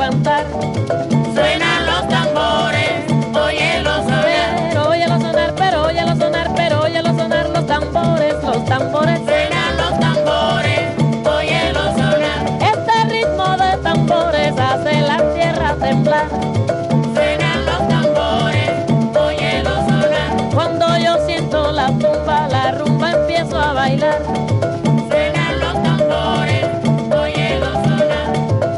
aguantar. Suenan los tambores, óyelo sonar. Pero óyelo sonar, pero óyelo sonar, pero óyelo sonar los tambores, los tambores. Suenan los tambores, óyelo sonar. Este ritmo de tambores hace la tierra temblar. Suenan los tambores, óyelo sonar. Cuando yo siento la tumba, la rumba empiezo a bailar. Suenan los tambores, óyelo sonar.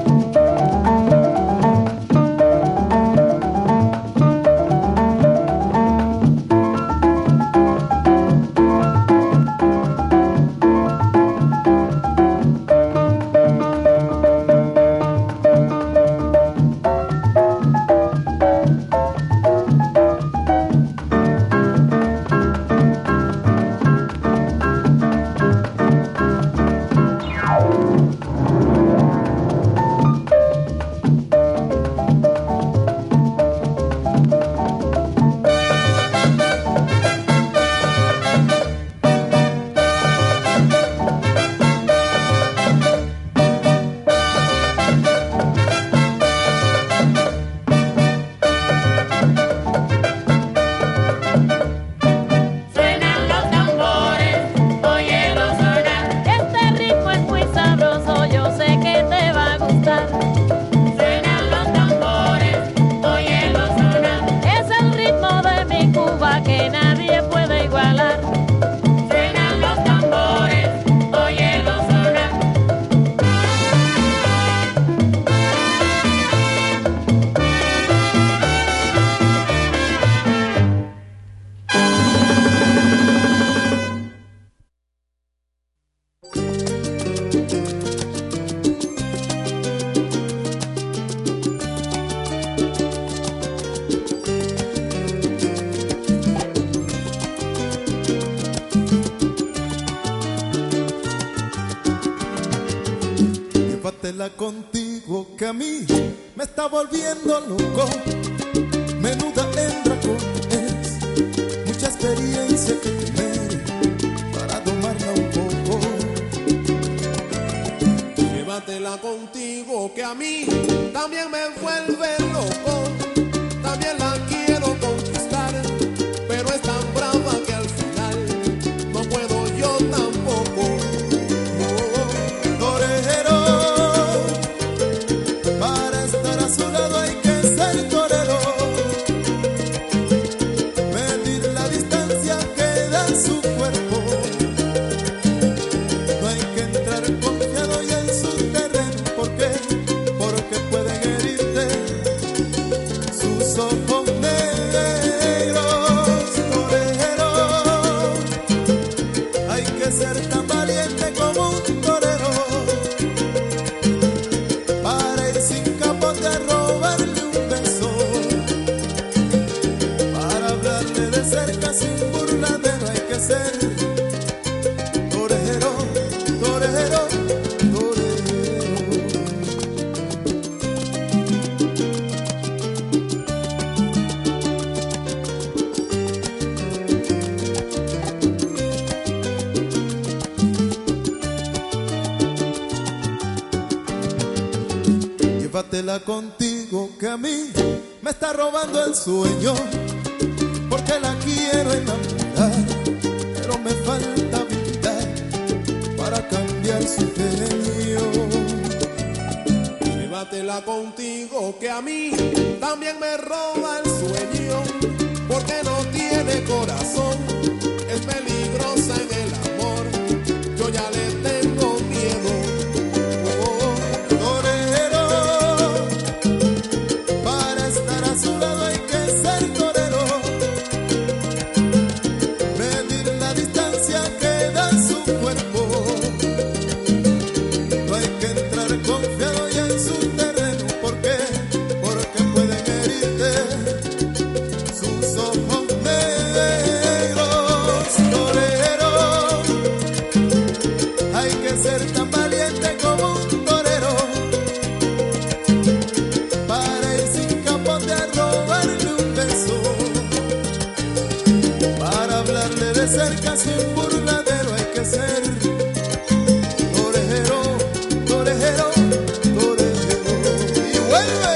Suenan los tambores, óyelo sonar. Este ritmo es muy sabroso, yo sé que te va a gustar. Suenan los tambores, óyelo sonar. Es el ritmo de mi Cuba que nadie puede igualar. Suenan los tambores, óyelo sonar. Llévatela contigo que a mí me está volviendo loco. Menuda hembra es, mucha experiencia que tener para domarla un poco. Llévatela contigo que a mí también me vuelve loco. También la quiero conquistar, pero es tan brava que al final no puedo yo tampoco. Torero, para estar a su lado hay que ser torero. Medir la distancia que da su cuerpo. No hay que entrar confiado y en su terreno. ¿Por qué? Porque pueden herirte sus ojos negros. Torero, hay que ser tan valiente como un torero para ir sin capote a robarle un beso, para hablarle de cerca sin burladero. Hay que ser torero, torero, torero. Llévatela contigo que a mí me está robando el sueño, porque la quiero enamorar, pero me falta habilidad para cambiar su genio. Llévatela contigo que a mí también me roba el sueño, porque no tiene corazón, es peligrosa en el amor, yo ya le tengo miedo. Torero, para estar a su lado hay que ser torero. Medir la distancia que da su cuerpo. No hay que entrar confiado y en su terreno. ¿Por qué? Porque pueden herirte sus ojos negros. Torero, hay que ser tan valiente como un torero para ir sin capote a robarle un beso, para hablarle de cerca sin burladero. Hay que ser torero, torero, torero. Y vuelve.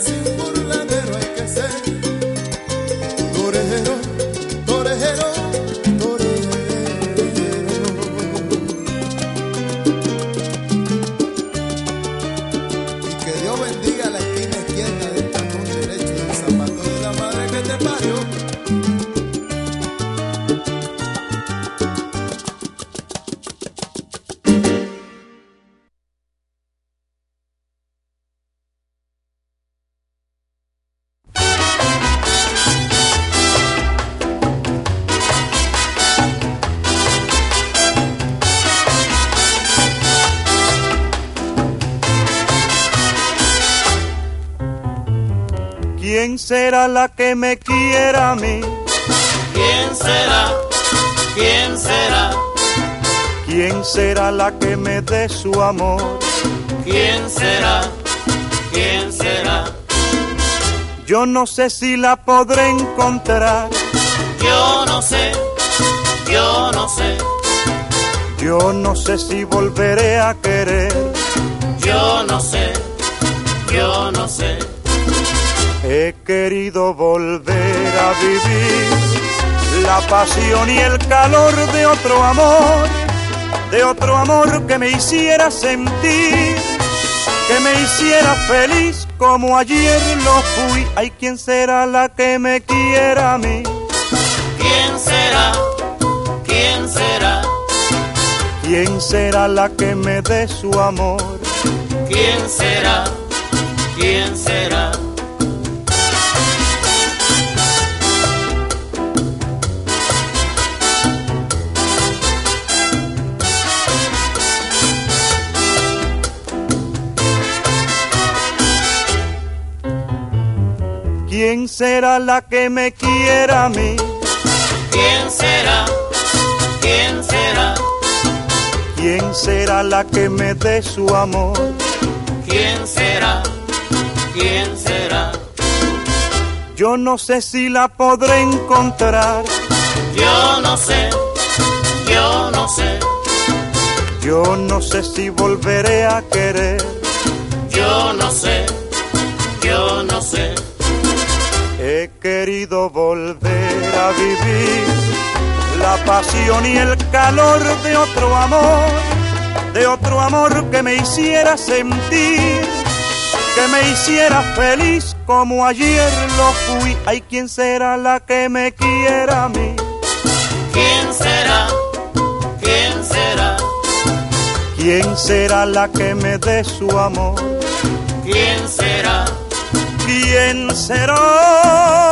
sin burladero hay que ser torero, torero, torero. Y que Dios bendiga la esquina izquierda del tacón derecho del zapato de la madre que te parió. ¿Quién será la que me quiera a mí? ¿Quién será? ¿Quién será? ¿Quién será la que me dé su amor? ¿Quién será? ¿Quién será? Yo no sé si la podré encontrar. Yo no sé, yo no sé, Yo no sé si volveré a querer. yo no sé, yo no sé. He querido volver a vivir la pasión y el calor de otro amor que me hiciera sentir, que me hiciera feliz como ayer lo fui. Ay, ¿quién será la que me quiera a mí? ¿Quién será? ¿Quién será? ¿Quién será la que me dé su amor? ¿Quién será? ¿Quién será? ¿Quién será la que me quiera a mí? ¿Quién será? ¿Quién será? ¿Quién será la que me dé su amor? ¿Quién será? ¿Quién será? Yo no sé si la podré encontrar. Yo no sé, yo no sé, Yo no sé si volveré a querer. yo no sé, yo no sé. He querido volver a vivir la pasión y el calor de otro amor que me hiciera sentir, que me hiciera feliz como ayer lo fui. Ay, ¿quién será la que me quiera a mí? ¿Quién será? ¿Quién será? ¿Quién será la que me dé su amor? ¿Quién será? ¿Quién será?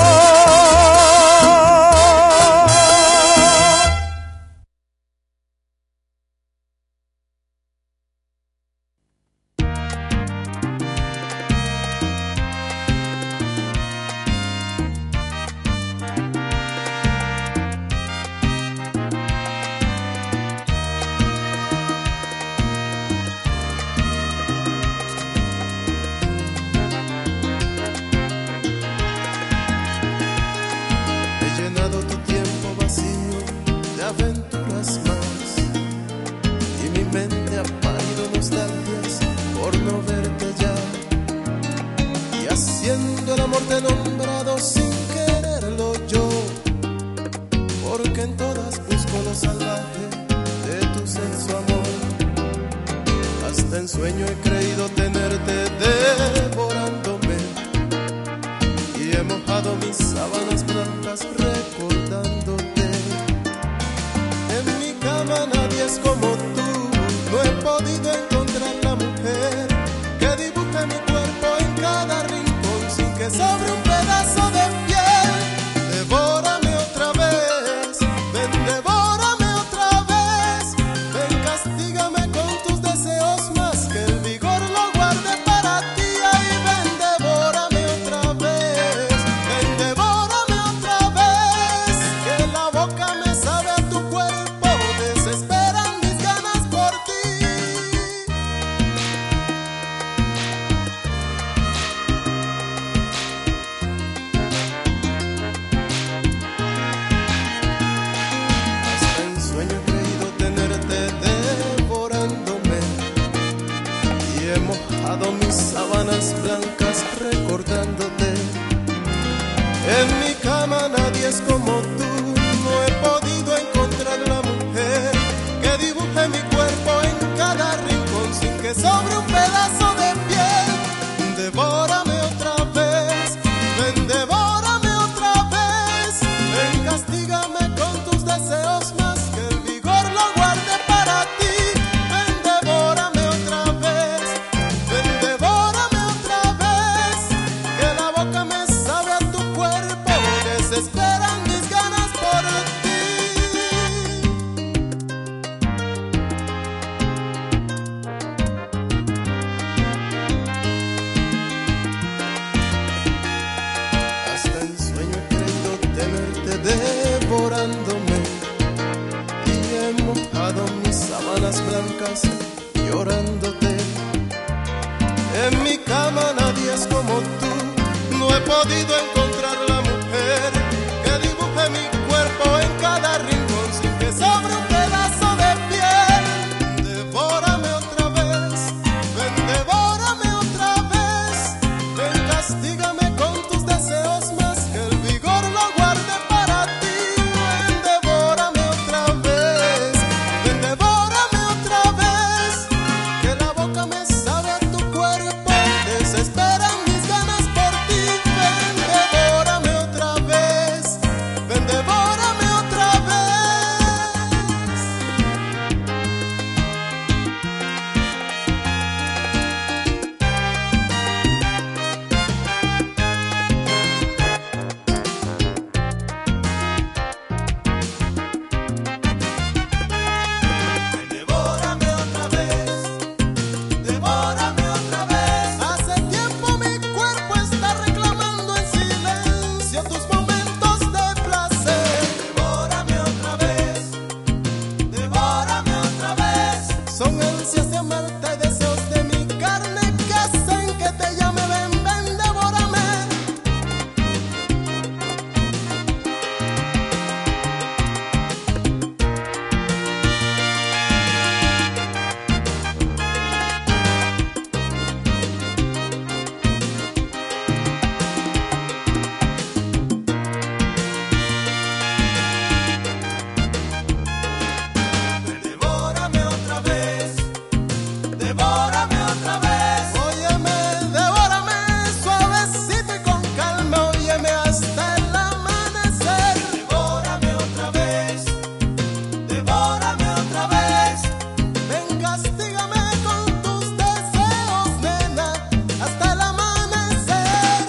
He llenado tu tiempo vacío de aventuras más y mi mente ha parido nostalgias por no verte ya. Y haciendo el amor te he nombrado sin quererlo yo, porque en todas busco lo salvaje de tu senso amor. Hasta en sueño he creído tenerte devorándome y he mojado mis sábanas blancas recordándote. En mi cama nadie es como tú, no he podido encontrar la mujer que dibuje mi cuerpo en cada rincón sin que sobre un pedazo de piel. Devórame otra vez, ven, devórame otra vez, ven, castígame con tus deseos más que el vigor lo guarde para ti. Ay, ven, devórame otra vez, ven, devórame otra vez, que la boca me sabe a tu cuerpo, desesperan mis ganas por ti. podido encontrar la mujer que dibuje mi cuerpo en cada rincón sin que sobre un pedazo de piel. Devórame otra vez, ven, devórame otra vez, ven, castígame con tus deseos más que el vigor lo guarde para ti. Ven, devórame otra vez, ven, devórame otra vez, que la boca me sabe a tu cuerpo, desesperan mis ganas por ti. Ven, devórame otra vez, ven, devórame otra vez. Devórame otra vez, devórame otra vez. Hace tiempo mi cuerpo está reclamando en silencio tus momentos de placer. Devórame otra vez, devórame otra vez. Son ansias de amarte y deseos de mi carne que hacen que te llame. Ven, ven, devórame. Devórame otra vez, devórame otra vez. Óyeme, devórame suavecito y con calma. Óyeme hasta el amanecer. Devórame otra vez, devórame otra vez. Ven, castígame con tus deseos, nena, hasta el amanecer.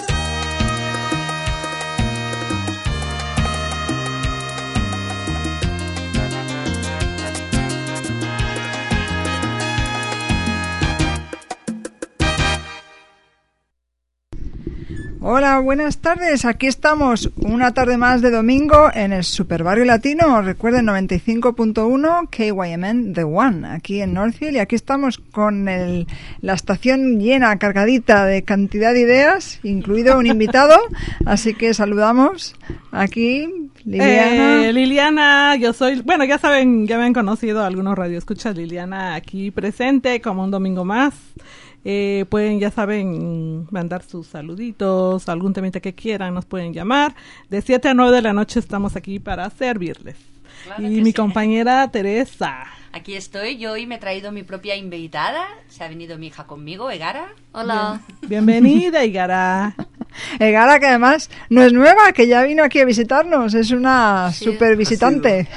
Hola, buenas tardes. Aquí estamos una tarde más de domingo en el Super Barrio Latino. Recuerden 95.1 KYMN The One, aquí en Northfield. Y aquí estamos con la estación llena, cargadita de cantidad de ideas, incluido un invitado. Así que saludamos aquí, Liliana. Liliana, yo soy, bueno, ya saben, ya me han conocido algunos radioescuchas. Liliana aquí presente como un domingo más. Pueden, ya saben, mandar sus saluditos, algún temita que quieran, nos pueden llamar. De 7 a 9 de la noche estamos aquí para servirles. Claro Y que mi sí. compañera Teresa. Aquí estoy, yo hoy me he traído mi propia invitada. Se ha venido mi hija conmigo, Egara. Hola. Bienvenida, Igara. Egara, que además no es nueva, que ya vino aquí a visitarnos, es una super visitante.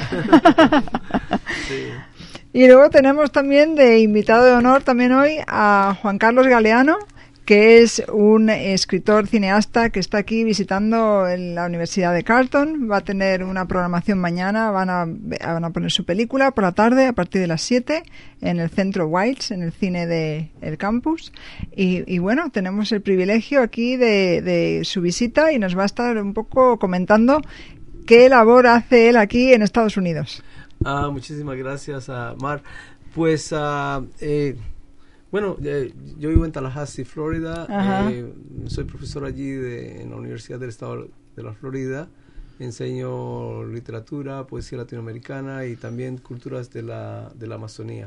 Y luego tenemos también de invitado de honor también hoy a Juan Carlos Galeano, que es un escritor cineasta que está aquí visitando en la Universidad de Carleton. Va a tener una programación mañana, van a poner su película por la tarde a partir de las 7 en el Centro Whites, en el cine del campus. Y bueno, tenemos el privilegio aquí de su visita y nos va a estar un poco comentando qué labor hace él aquí en Estados Unidos. Muchísimas gracias, Mar. Pues, bueno, yo vivo en Tallahassee, Florida. Soy profesor allí en la Universidad del Estado de la Florida. Enseño literatura, poesía latinoamericana y también culturas de la Amazonía.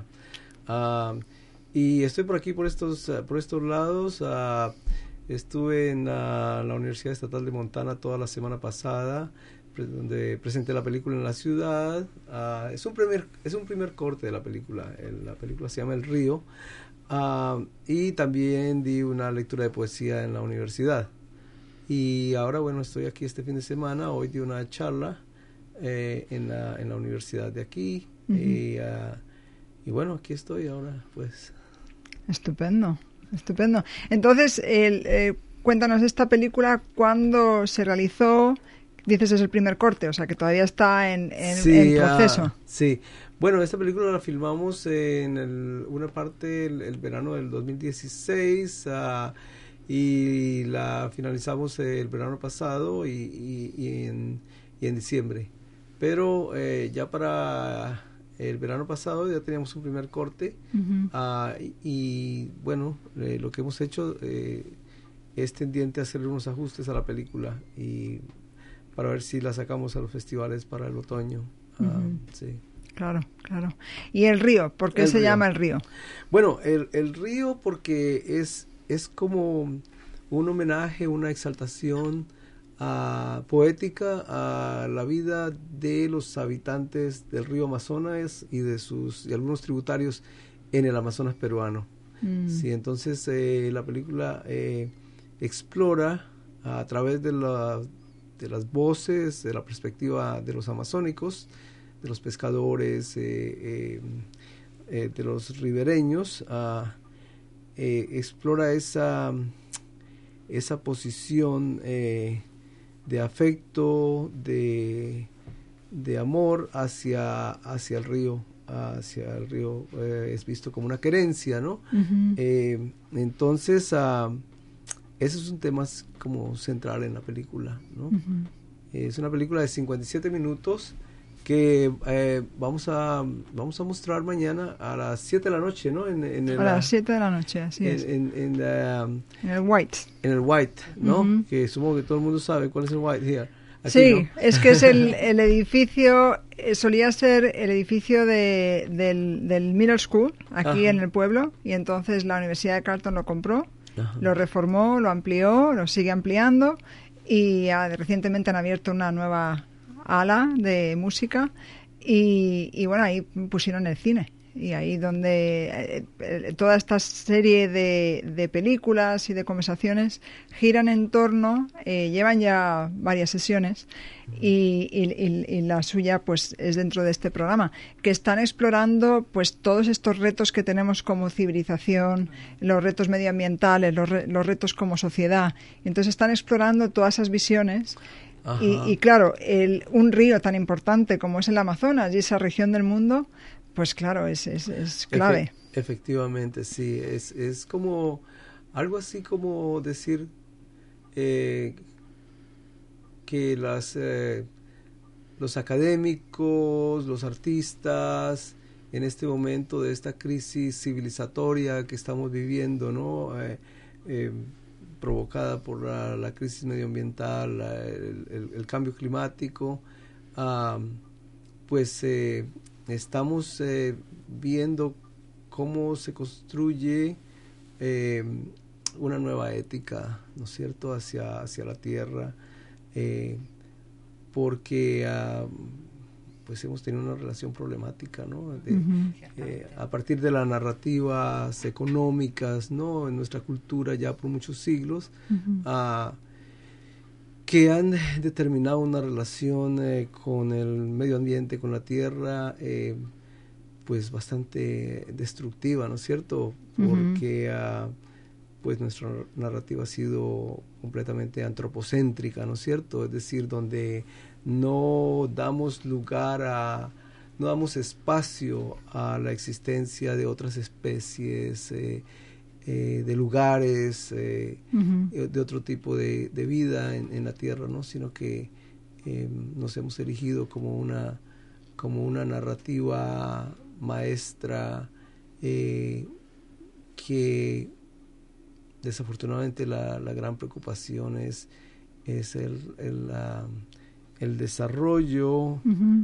Y estoy por aquí, por estos lados. Estuve en la Universidad Estatal de Montana toda la semana pasada, donde presenté la película en la ciudad. Es un primer corte de la película. La película se llama El Río. Y también di una lectura de poesía en la universidad. Y ahora, bueno, estoy aquí este fin de semana. Hoy di una charla en la universidad de aquí. Y bueno, aquí estoy ahora, pues. Estupendo, estupendo. Entonces, cuéntanos esta película, ¿cuándo se realizó? Dices es el primer corte, o sea que todavía está en proceso. Sí, bueno, esta película la filmamos en una parte el verano del 2016 y la finalizamos el verano pasado y en diciembre. Pero ya para el verano pasado ya teníamos un primer corte. Y bueno, lo que hemos hecho es tendiente a hacer unos ajustes a la película y para ver si la sacamos a los festivales para el otoño. Sí. Claro. ¿Y el río? ¿Por qué se llama el río? Bueno, el río porque es como un homenaje, una exaltación poética a la vida de los habitantes del río Amazonas y de algunos tributarios en el Amazonas peruano. Sí, entonces la película explora a través de las voces, de la perspectiva de los amazónicos, de los pescadores, de los ribereños, explora esa posición de afecto, de amor hacia el río. Es visto como una querencia, ¿no? Entonces ese es un tema como central en la película, ¿no? Es una película de 57 minutos que vamos a mostrar mañana a las 7 de la noche, ¿no? A las 7 de la noche, así es. En el White. En el White, ¿no? Que supongo que todo el mundo sabe cuál es el White here. Aquí, sí, ¿no? Es que es el edificio, solía ser el edificio del Middle School, aquí en el pueblo, y entonces la Universidad de Carleton lo compró, lo reformó, lo amplió, lo sigue ampliando, y recientemente han abierto una nueva ala de música, y bueno, ahí pusieron el cine. Y ahí donde toda esta serie de películas y de conversaciones giran en torno, llevan ya varias sesiones y la suya pues es dentro de este programa, que están explorando pues todos estos retos que tenemos como civilización, los retos medioambientales, los retos como sociedad. Entonces están explorando todas esas visiones. Y claro, un río tan importante como es el Amazonas y esa región del mundo, pues claro, es clave. Efectivamente, sí. Es como algo así como decir que los académicos, los artistas, en este momento de esta crisis civilizatoria que estamos viviendo, ¿no? Provocada por la crisis medioambiental, el cambio climático, pues estamos viendo cómo se construye una nueva ética, ¿no es cierto?, hacia la tierra, porque pues hemos tenido una relación problemática, ¿no? A partir de las narrativas económicas, ¿no?, en nuestra cultura ya por muchos siglos, que han determinado una relación con el medio ambiente, con la tierra, pues bastante destructiva, ¿no es cierto? Porque pues nuestra narrativa ha sido completamente antropocéntrica, ¿no es cierto? Es decir, donde no damos no damos espacio a la existencia de otras especies, de lugares, de otro tipo de vida en la tierra, ¿no? Sino que nos hemos erigido como una narrativa maestra, que desafortunadamente la gran preocupación es el desarrollo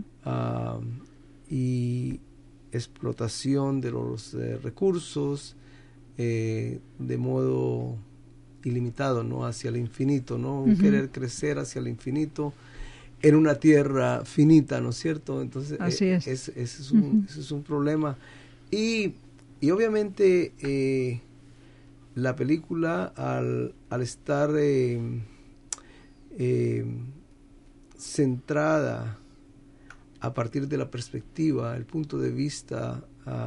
y explotación de los recursos de modo ilimitado, ¿no?, hacia el infinito, ¿no? Querer crecer hacia el infinito en una tierra finita, ¿no es cierto? Entonces ese es un problema y obviamente la película al estar centrada a partir de la perspectiva, el punto de vista,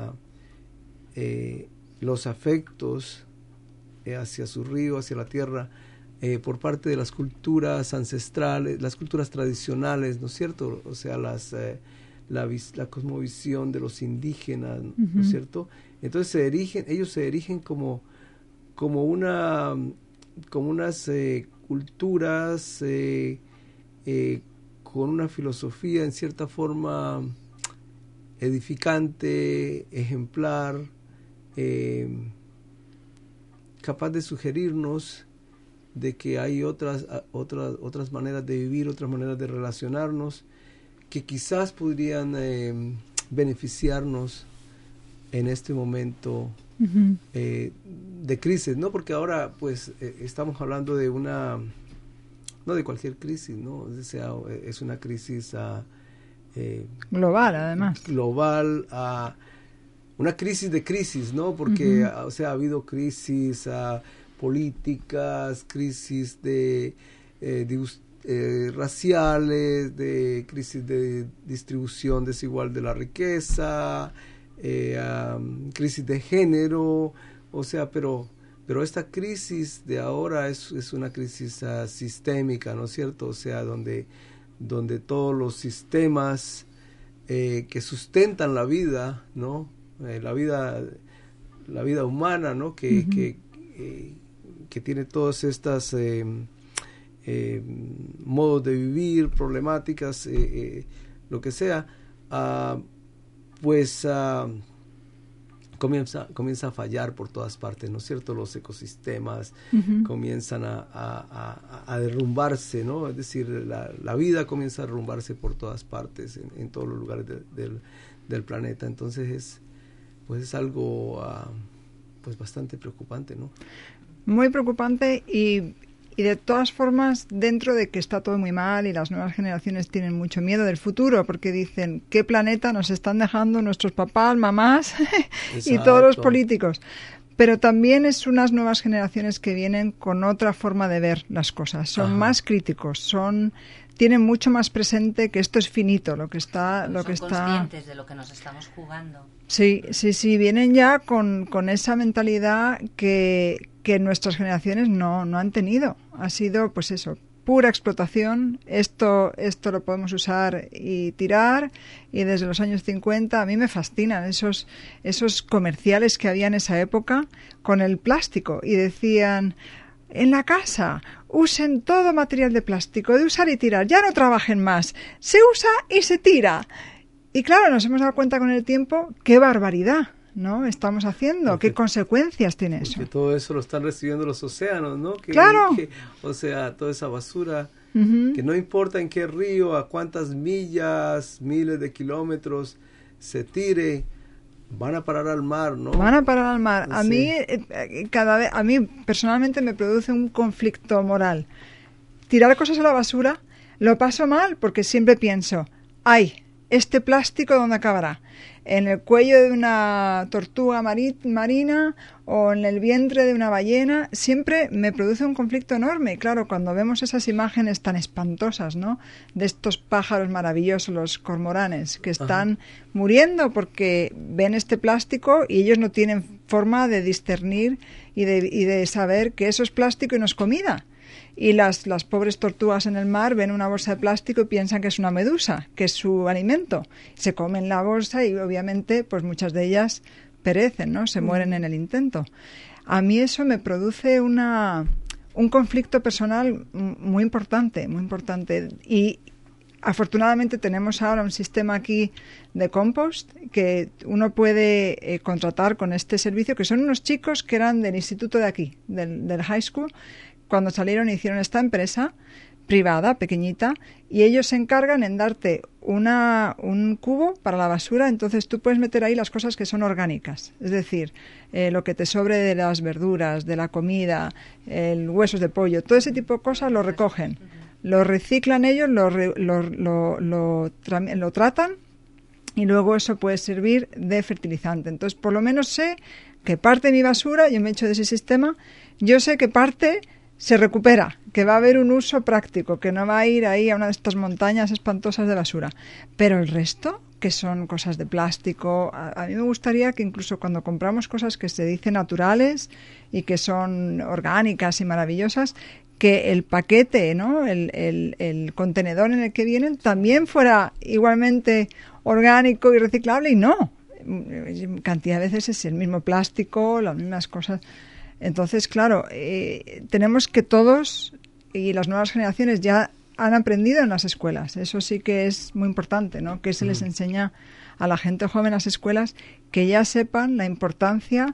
los afectos hacia su río, hacia la tierra, por parte de las culturas ancestrales, las culturas tradicionales, ¿no es cierto? O sea, la cosmovisión de los indígenas, ¿no es cierto? Entonces ellos se erigen como unas culturas con una filosofía en cierta forma edificante, ejemplar, capaz de sugerirnos de que hay otras maneras de vivir, otras maneras de relacionarnos, que quizás podrían beneficiarnos en este momento de crisis, ¿no? Porque ahora, pues, estamos hablando de no de cualquier crisis, ¿no? O sea, es una crisis global, además. Global, una crisis de crisis, ¿no? Porque, o sea, ha habido crisis políticas, crisis de raciales, de crisis de distribución desigual de la riqueza, crisis de género, o sea, pero esta crisis de ahora es una crisis sistémica, ¿no es cierto? O sea, donde todos los sistemas que sustentan la vida, ¿no? La vida humana, ¿no? Que tiene todas estas modos de vivir, problemáticas, lo que sea, pues comienza a fallar por todas partes, ¿no es cierto? Los ecosistemas comienzan a derrumbarse, ¿no? Es decir, la vida comienza a derrumbarse por todas partes, en todos los lugares del planeta. Entonces es algo pues bastante preocupante, ¿no? Muy preocupante y de todas formas, dentro de que está todo muy mal y las nuevas generaciones tienen mucho miedo del futuro, porque dicen, ¿qué planeta nos están dejando nuestros papás, mamás y todos los políticos? Pero también es unas nuevas generaciones que vienen con otra forma de ver las cosas, son más críticos, tienen mucho más presente que esto es finito, lo que está... Son conscientes de lo que nos estamos jugando. Sí, vienen ya con esa mentalidad que nuestras generaciones no han tenido. Ha sido, pues eso, pura explotación. Esto lo podemos usar y tirar. Y desde los años 50 a mí me fascinan esos comerciales que había en esa época con el plástico. Y decían, en la casa usen todo material de plástico, de usar y tirar. Ya no trabajen más. Se usa y se tira. Y claro, nos hemos dado cuenta con el tiempo qué barbaridad, ¿no? Estamos haciendo, qué consecuencias tiene eso. Porque todo eso lo están recibiendo los océanos, ¿no? Claro. O sea, toda esa basura, que no importa en qué río, a cuántas millas, miles de kilómetros se tire, van a parar al mar, ¿no? Van a parar al mar. A Sí. mí, a mí personalmente me produce un conflicto moral. Tirar cosas a la basura lo paso mal porque siempre pienso, ¡ay! ¿Este plástico dónde acabará? ¿En el cuello de una tortuga marina o en el vientre de una ballena? Siempre me produce un conflicto enorme. Y claro, cuando vemos esas imágenes tan espantosas, ¿no? De estos pájaros maravillosos, los cormoranes, que están muriendo porque ven este plástico y ellos no tienen forma de discernir y de saber que eso es plástico y no es comida. Y las pobres tortugas en el mar ven una bolsa de plástico y piensan que es una medusa, que es su alimento. Se comen la bolsa y obviamente pues muchas de ellas perecen, ¿no? Se mueren en el intento. A mí eso me produce un conflicto personal muy importante, muy importante. Y afortunadamente tenemos ahora un sistema aquí de compost que uno puede contratar con este servicio, que son unos chicos que eran del instituto de aquí, del high school. Cuando salieron hicieron esta empresa privada, pequeñita, y ellos se encargan en darte un cubo para la basura, entonces tú puedes meter ahí las cosas que son orgánicas, es decir, lo que te sobre de las verduras, de la comida, huesos de pollo, todo ese tipo de cosas lo recogen, lo reciclan ellos, lo tratan y luego eso puede servir de fertilizante. Entonces, por lo menos sé que parte de mi basura, yo me echo de ese sistema, yo sé que parte se recupera, que va a haber un uso práctico, que no va a ir ahí a una de estas montañas espantosas de basura. Pero el resto, que son cosas de plástico, a mí me gustaría que incluso cuando compramos cosas que se dicen naturales y que son orgánicas y maravillosas, que el paquete, ¿no? el contenedor en el que vienen también fuera igualmente orgánico y reciclable, y no. Cantidad de veces es el mismo plástico, las mismas cosas. Entonces, claro, tenemos que todos y las nuevas generaciones ya han aprendido en las escuelas. Eso sí que es muy importante, ¿no? Que se les enseña a la gente joven en las escuelas que ya sepan la importancia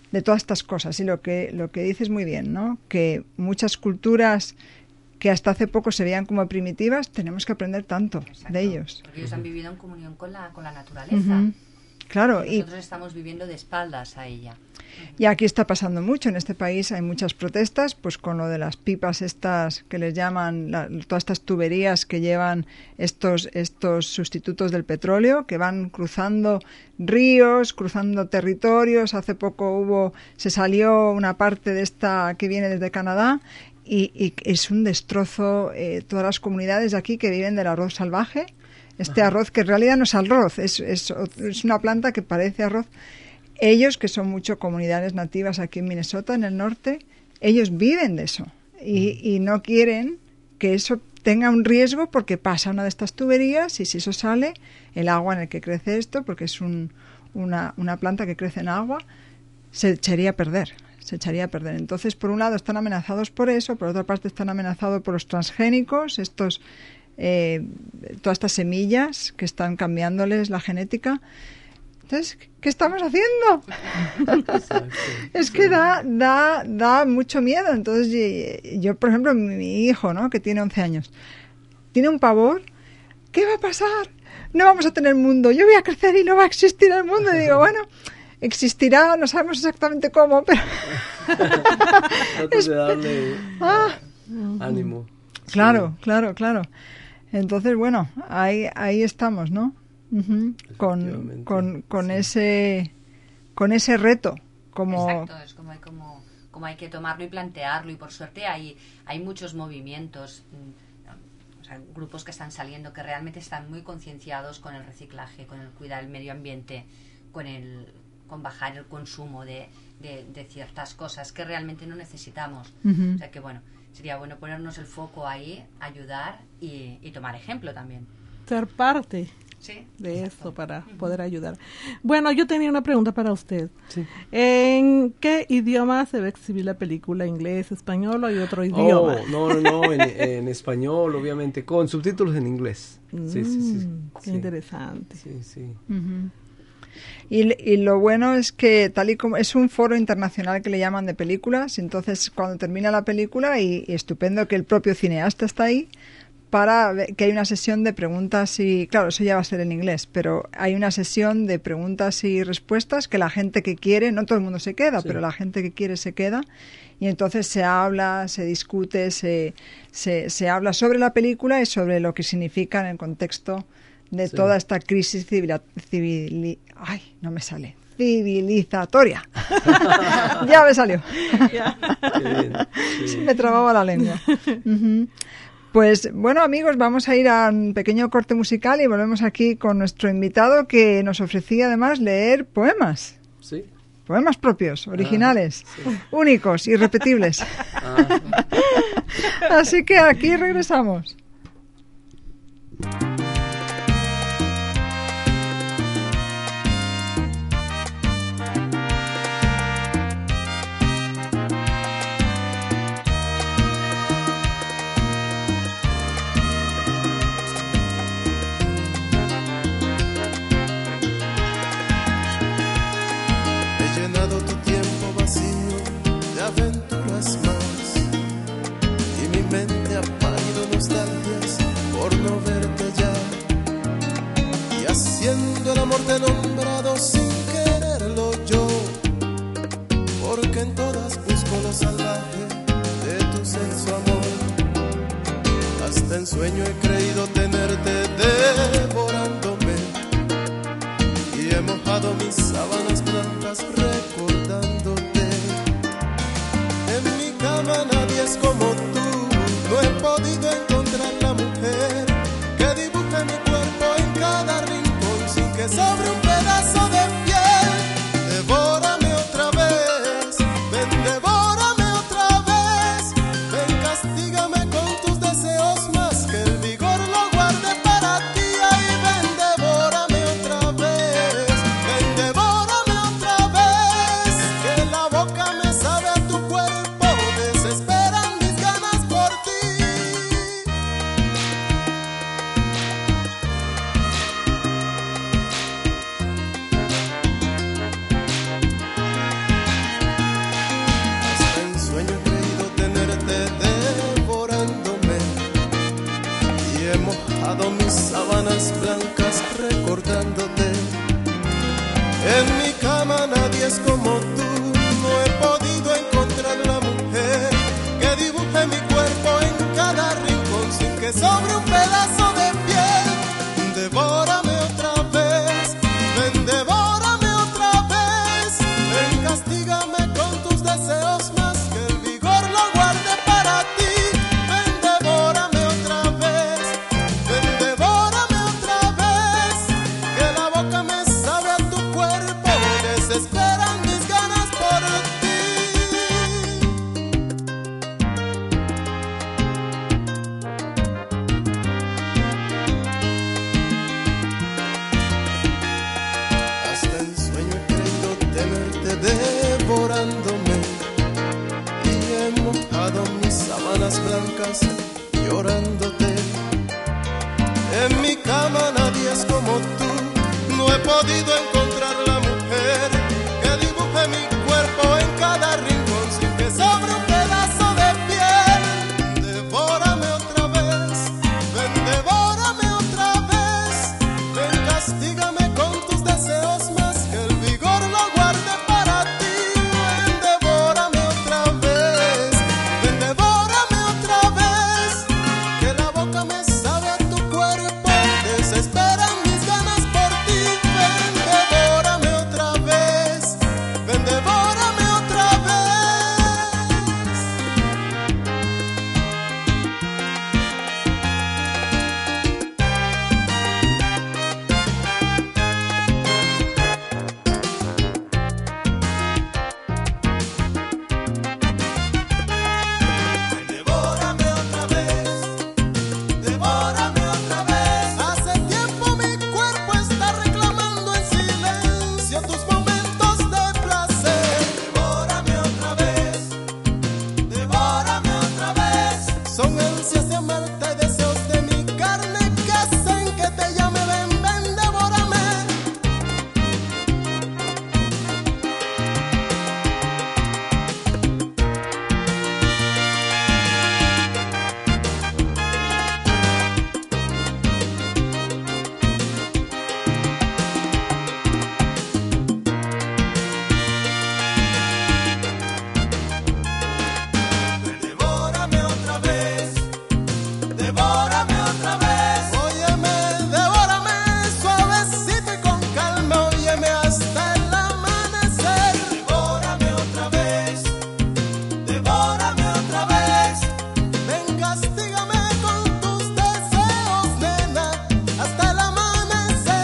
de todas estas cosas. Y lo que dices muy bien, ¿no? Que muchas culturas que hasta hace poco se veían como primitivas, tenemos que aprender tanto de ellos. Porque ellos han vivido en comunión con la naturaleza. Claro. Y nosotros estamos viviendo de espaldas a ella. Y aquí está pasando mucho. En este país hay muchas protestas, pues con lo de las pipas estas que les llaman, todas estas tuberías que llevan estos sustitutos del petróleo, que van cruzando ríos, cruzando territorios. Hace poco se salió una parte de esta que viene desde Canadá y es un destrozo. Todas las comunidades de aquí que viven del arroz salvaje, arroz que en realidad no es arroz, es una planta que parece arroz. Ellos, que son mucho comunidades nativas aquí en Minnesota, en el norte, ellos viven de eso y no quieren que eso tenga un riesgo porque pasa una de estas tuberías y si eso sale, el agua en el que crece esto, porque es una planta que crece en agua, se echaría a perder. Entonces, por un lado están amenazados por eso, por otra parte están amenazados por los transgénicos, todas estas semillas que están cambiándoles la genética. Entonces, ¿qué estamos haciendo? Es que da mucho miedo. Entonces, yo, por ejemplo, mi hijo, ¿no?, que tiene 11 años, tiene un pavor. ¿Qué va a pasar? No vamos a tener mundo. Yo voy a crecer y no va a existir el mundo. Y digo, bueno, existirá, no sabemos exactamente cómo, pero... Trato de darle ánimo. Claro. Entonces, bueno, ahí estamos, ¿no? Con ese reto. Exacto, es como hay que tomarlo y plantearlo, y por suerte hay muchos movimientos, o sea, grupos que están saliendo que realmente están muy concienciados con el reciclaje, con el cuidar el medio ambiente, con bajar el consumo de ciertas cosas que realmente no necesitamos. O sea que bueno, sería bueno ponernos el foco ahí, ayudar y tomar ejemplo también. Ser parte de eso para poder ayudar. Bueno, yo tenía una pregunta para usted. Sí. ¿En qué idioma se va a exhibir la película? ¿Inglés, español o hay otro idioma? No, en español, obviamente, con subtítulos en inglés. Sí. Qué interesante. Sí. Y lo bueno es que tal y como es un foro internacional que le llaman de películas, entonces cuando termina la película, y estupendo que el propio cineasta está ahí, para que hay una sesión de preguntas y, claro, eso ya va a ser en inglés, pero hay una sesión de preguntas y respuestas que la gente que quiere, no todo el mundo se queda, pero la gente que quiere se queda, y entonces se habla, se discute, se habla sobre la película y sobre lo que significa en el contexto de toda esta crisis civilizatoria. Ya me salió. Me trababa la lengua. Pues bueno, amigos, vamos a ir a un pequeño corte musical y volvemos aquí con nuestro invitado, que nos ofrecía además leer poemas. Sí. Poemas propios, originales, únicos, irrepetibles. Así que aquí regresamos. Aventuras más y mi mente ha parido nostalgias por no verte ya, y haciendo el amor te he nombrado sin quererlo yo, porque en todas busco lo salvaje de tu senso amor. Hasta en sueño he creído tenerte devorándome y he mojado mis sábanas blancas recordándote. Nadie es como tú, no he podido encontrar la mujer que dibuja mi cuerpo en cada rincón sin que sobre un pedazo de piel. Devórame otra vez, ven, devórame otra vez, ven, castígame con tus deseos más que el vigor lo guarde para ti. Ahí ven, devórame otra vez, ven, devórame otra vez. mojado mis sábanas blancas recordándote. En mi cama nadie es como tú, no he podido encontrar la mujer que dibuje mi cuerpo en cada rincón sin que sobre un pedazo de piel. Devórame otra vez, ven, devórame otra vez, ven, castígame con tus deseos más que el vigor lo guarde para ti. Ven, devórame otra vez, ven, devórame otra vez, que la boca me sabe a tu cuerpo, desesperan mis ganas por ti. Hasta en sueño he creído tenerte devorándome y he mojado mis sábanas blancas llorándote. En mi cama nadie es como tú, no he podido encontrar la mujer que dibuje mi cuerpo en cada rincón sin que sobre un pedazo de piel. Devórame otra vez, ven, devórame otra vez, ven, castígame con tus deseos más que el vigor lo guarde para ti. Ven, devórame otra vez, ven, devórame otra vez, que la boca me sabe a tu cuerpo, desesperan mis ganas por ti. Ven, devórame otra vez, ven, devórame otra vez. Devórame otra vez, devórame otra vez. Hace tiempo mi cuerpo está reclamando en silencio tus momentos de placer. Devórame otra vez, devórame otra vez. Son ansias de amarte y deseos de mi carne que hacen que te llame. Ven, ven, devórame. Devórame otra vez, devórame otra vez. Óyeme, devórame suavecito y con calma, óyeme hasta el amanecer. Devórame otra vez, devórame otra vez. Ven, castígame con tus deseos, nena, hasta el amanecer.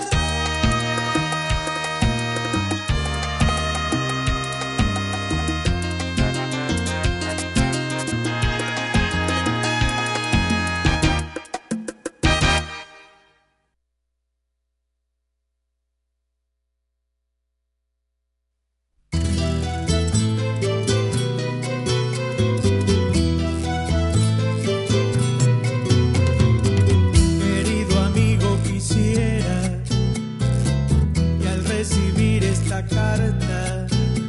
Querido amigo, quisiera que al recibir esta carta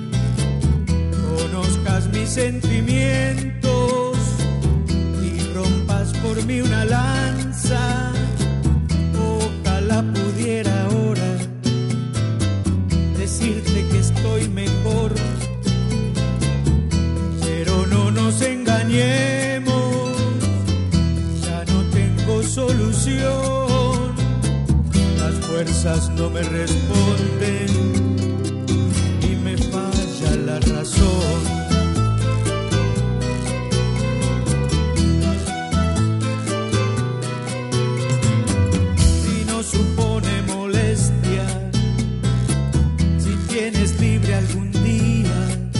conozcas mis sentimientos y rompas por mí una lanza. Ojalá pudiera ahora decirte que estoy mejor, pero no nos engañemos, ya no tengo solución. Las fuerzas no me responden y me falla la razón. Si no supone molestia, si tienes libre algún día,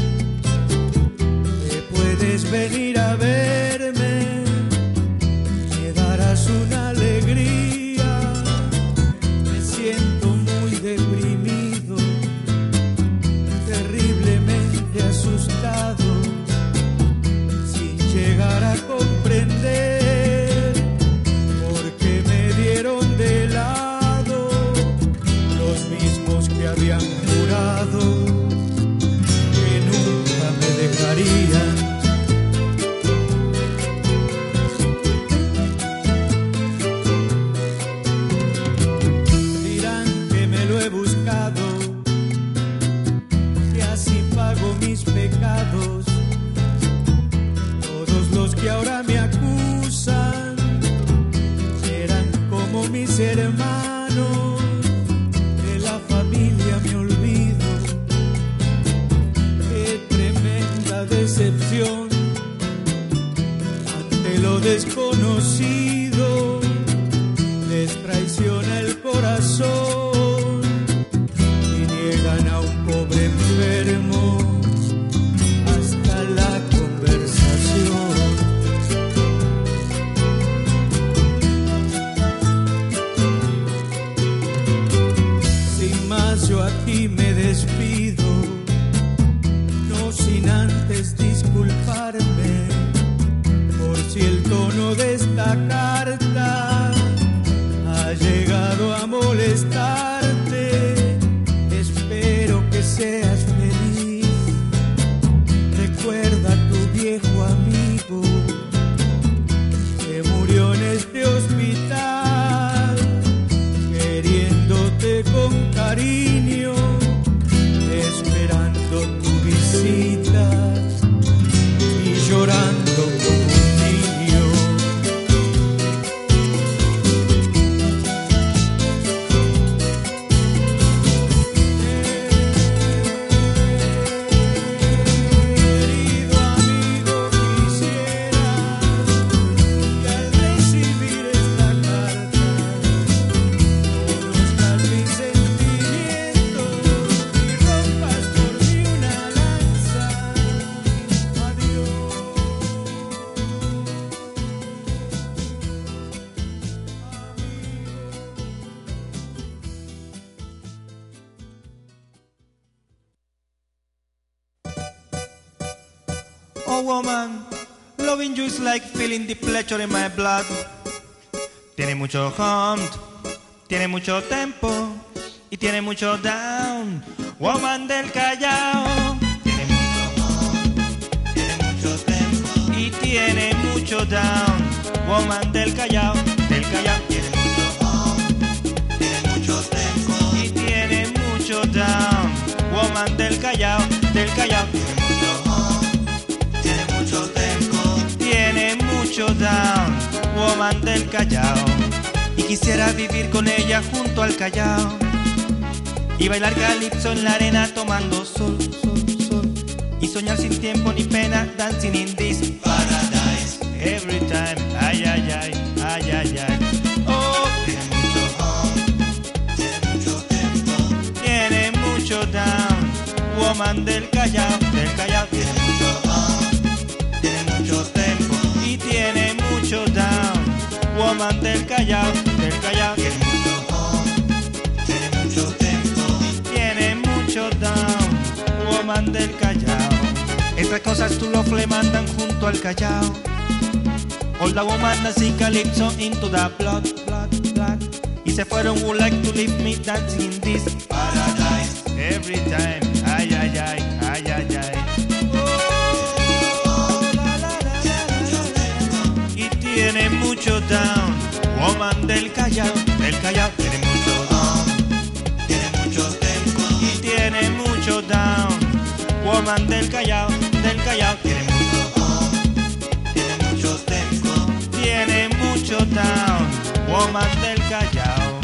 te puedes venir a verme, me darás una alegría. Me siento muy deprimido mis hermanos, de la familia me olvido. Qué tremenda decepción ante lo desconocido, les traiciona el corazón y niegan a un pobre enfermo hasta la conversación. Sin más yo aquí me despido, no sin antes disculparme por si el tono de esta carta ha llegado a molestarte. Espero que seas feliz. Recuerda a tu viejo amigo que murió en este hospital, queriéndote con cariño, esperando tu visita y llorando como un niño. Querido amigo, quisiera que al recibir esta carta conozcas mis sentimientos y rompas por mí una lanza. Adiós. Oh woman, loving you is like feeling the pleasure in my blood. Tiene mucho hunt, tiene mucho tempo y tiene mucho down. Woman del Callao. Tiene mucho hunt, tiene mucho tempo y tiene mucho down. Woman del Callao, del Callao. Tiene mucho hunt, tiene mucho tempo y tiene mucho down. Woman del Callao, del Callao. Tiene mucho tempo, tiene mucho down, woman del Callao. Y quisiera vivir con ella junto al Callao y bailar calipso en la arena tomando sol, sol, sol. Y soñar sin tiempo ni pena, dancing in this paradise. Every time, ay, ay, ay, ay, ay, ay. Oh, tiene mucho home, tiene mucho tempo, tiene mucho down, woman del Callao, del Callao. Tiene mucho home, tiene mucho tempo y tiene mucho down, woman del Callao, del Callao. Tiene mucho home, tiene mucho tempo, tiene mucho down, woman del Callao. Estas cosas tú los le mandan junto al Callao. All the woman así calypso into the blood, blood, blood. Y se fueron, would like to leave me dancing in this paradise. Every time, ay, ay, ay, ay, ay, ay. Tiene mucho down, woman del Callao, del Callao. Tiene mucho down, tiene mucho tempo y tiene mucho down, woman del Callao, del Callao. Tiene mucho down, tiene mucho tempo, tiene mucho down, woman del Callao.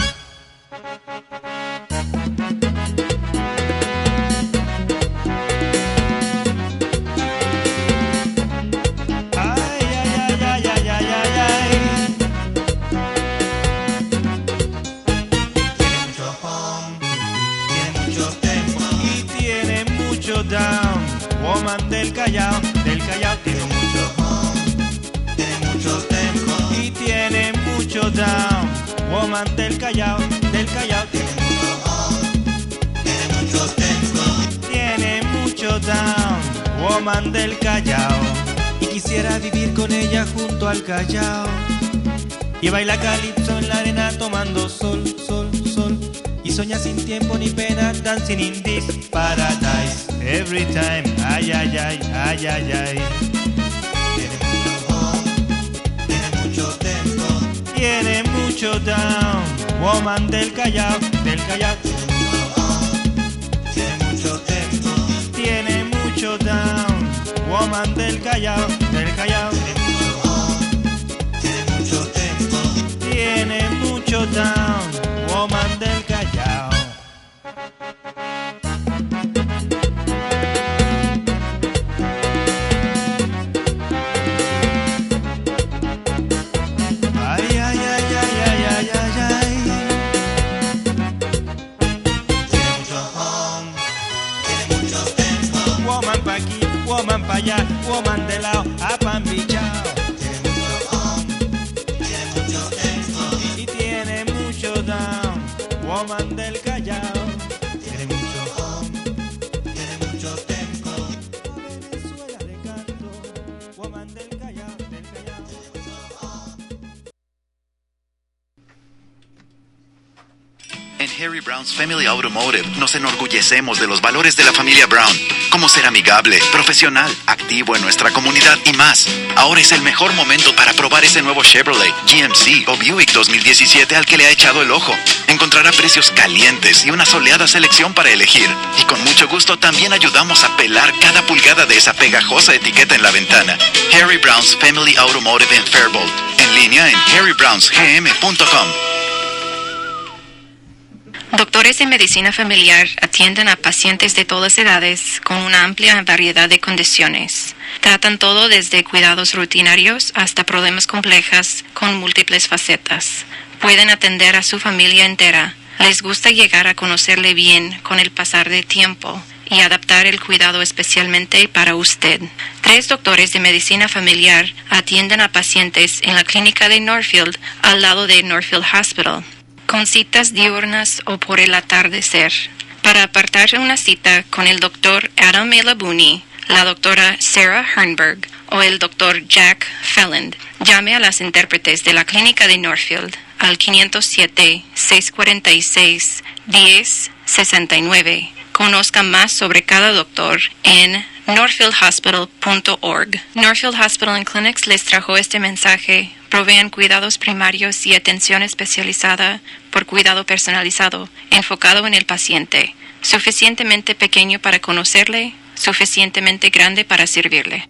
Down, woman del Callao, del Callao. Tiene mucho home, tiene mucho tempo y tiene mucho down, woman del Callao, del Callao. Tiene mucho home, tiene mucho tempo, tiene mucho down, woman del Callao. Y quisiera vivir con ella junto al Callao y bailar calipso en la arena tomando sol, sol, sol. Y soñar sin tiempo ni pena, dancing in this paradise. Every time, ay, ay, ay, ay, ay, ay. Tiene mucho home, tiene mucho tempo, tiene mucho down, woman del Callao, del Callao. Tiene mucho home, tiene mucho tempo, tiene mucho down, woman del Callao, del Callao. Tiene mucho home, tiene mucho tempo, tiene mucho down, y tiene mucho down, woman del Callao. Tiene mucho tempo. A Venezuela le canto, woman del Callao, del Callao. En Harry Brown's Family Automotive nos enorgullecemos de los valores de la familia Brown, como ser amigable, profesional, activo en nuestra comunidad y más. Ahora es el mejor momento para probar ese nuevo Chevrolet, GMC o Buick 2017 al que le ha echado el ojo. Encontrará precios calientes y una soleada selección para elegir. Y con mucho gusto también ayudamos a pelar cada pulgada de esa pegajosa etiqueta en la ventana. Harry Brown's Family Automotive en Faribault. En línea en harrybrownsgm.com. Doctores en medicina familiar atienden a pacientes de todas edades con una amplia variedad de condiciones. Tratan todo desde cuidados rutinarios hasta problemas complejos con múltiples facetas. Pueden atender a su familia entera. Les gusta llegar a conocerle bien con el pasar del tiempo y adaptar el cuidado especialmente para usted. 3 doctores de medicina familiar atienden a pacientes en la clínica de Northfield al lado de Northfield Hospital, con citas diurnas o por el atardecer. Para apartar una cita con el doctor Adam Melabuni, la doctora Sarah Hernberg o el doctor Jack Felland, llame a las intérpretes de la clínica de Northfield al 507-646-1069. Conozca más sobre cada doctor en northfieldhospital.org. Northfield Hospital and Clinics les trajo este mensaje. Proveen cuidados primarios y atención especializada por cuidado personalizado, enfocado en el paciente. Suficientemente pequeño para conocerle, suficientemente grande para servirle.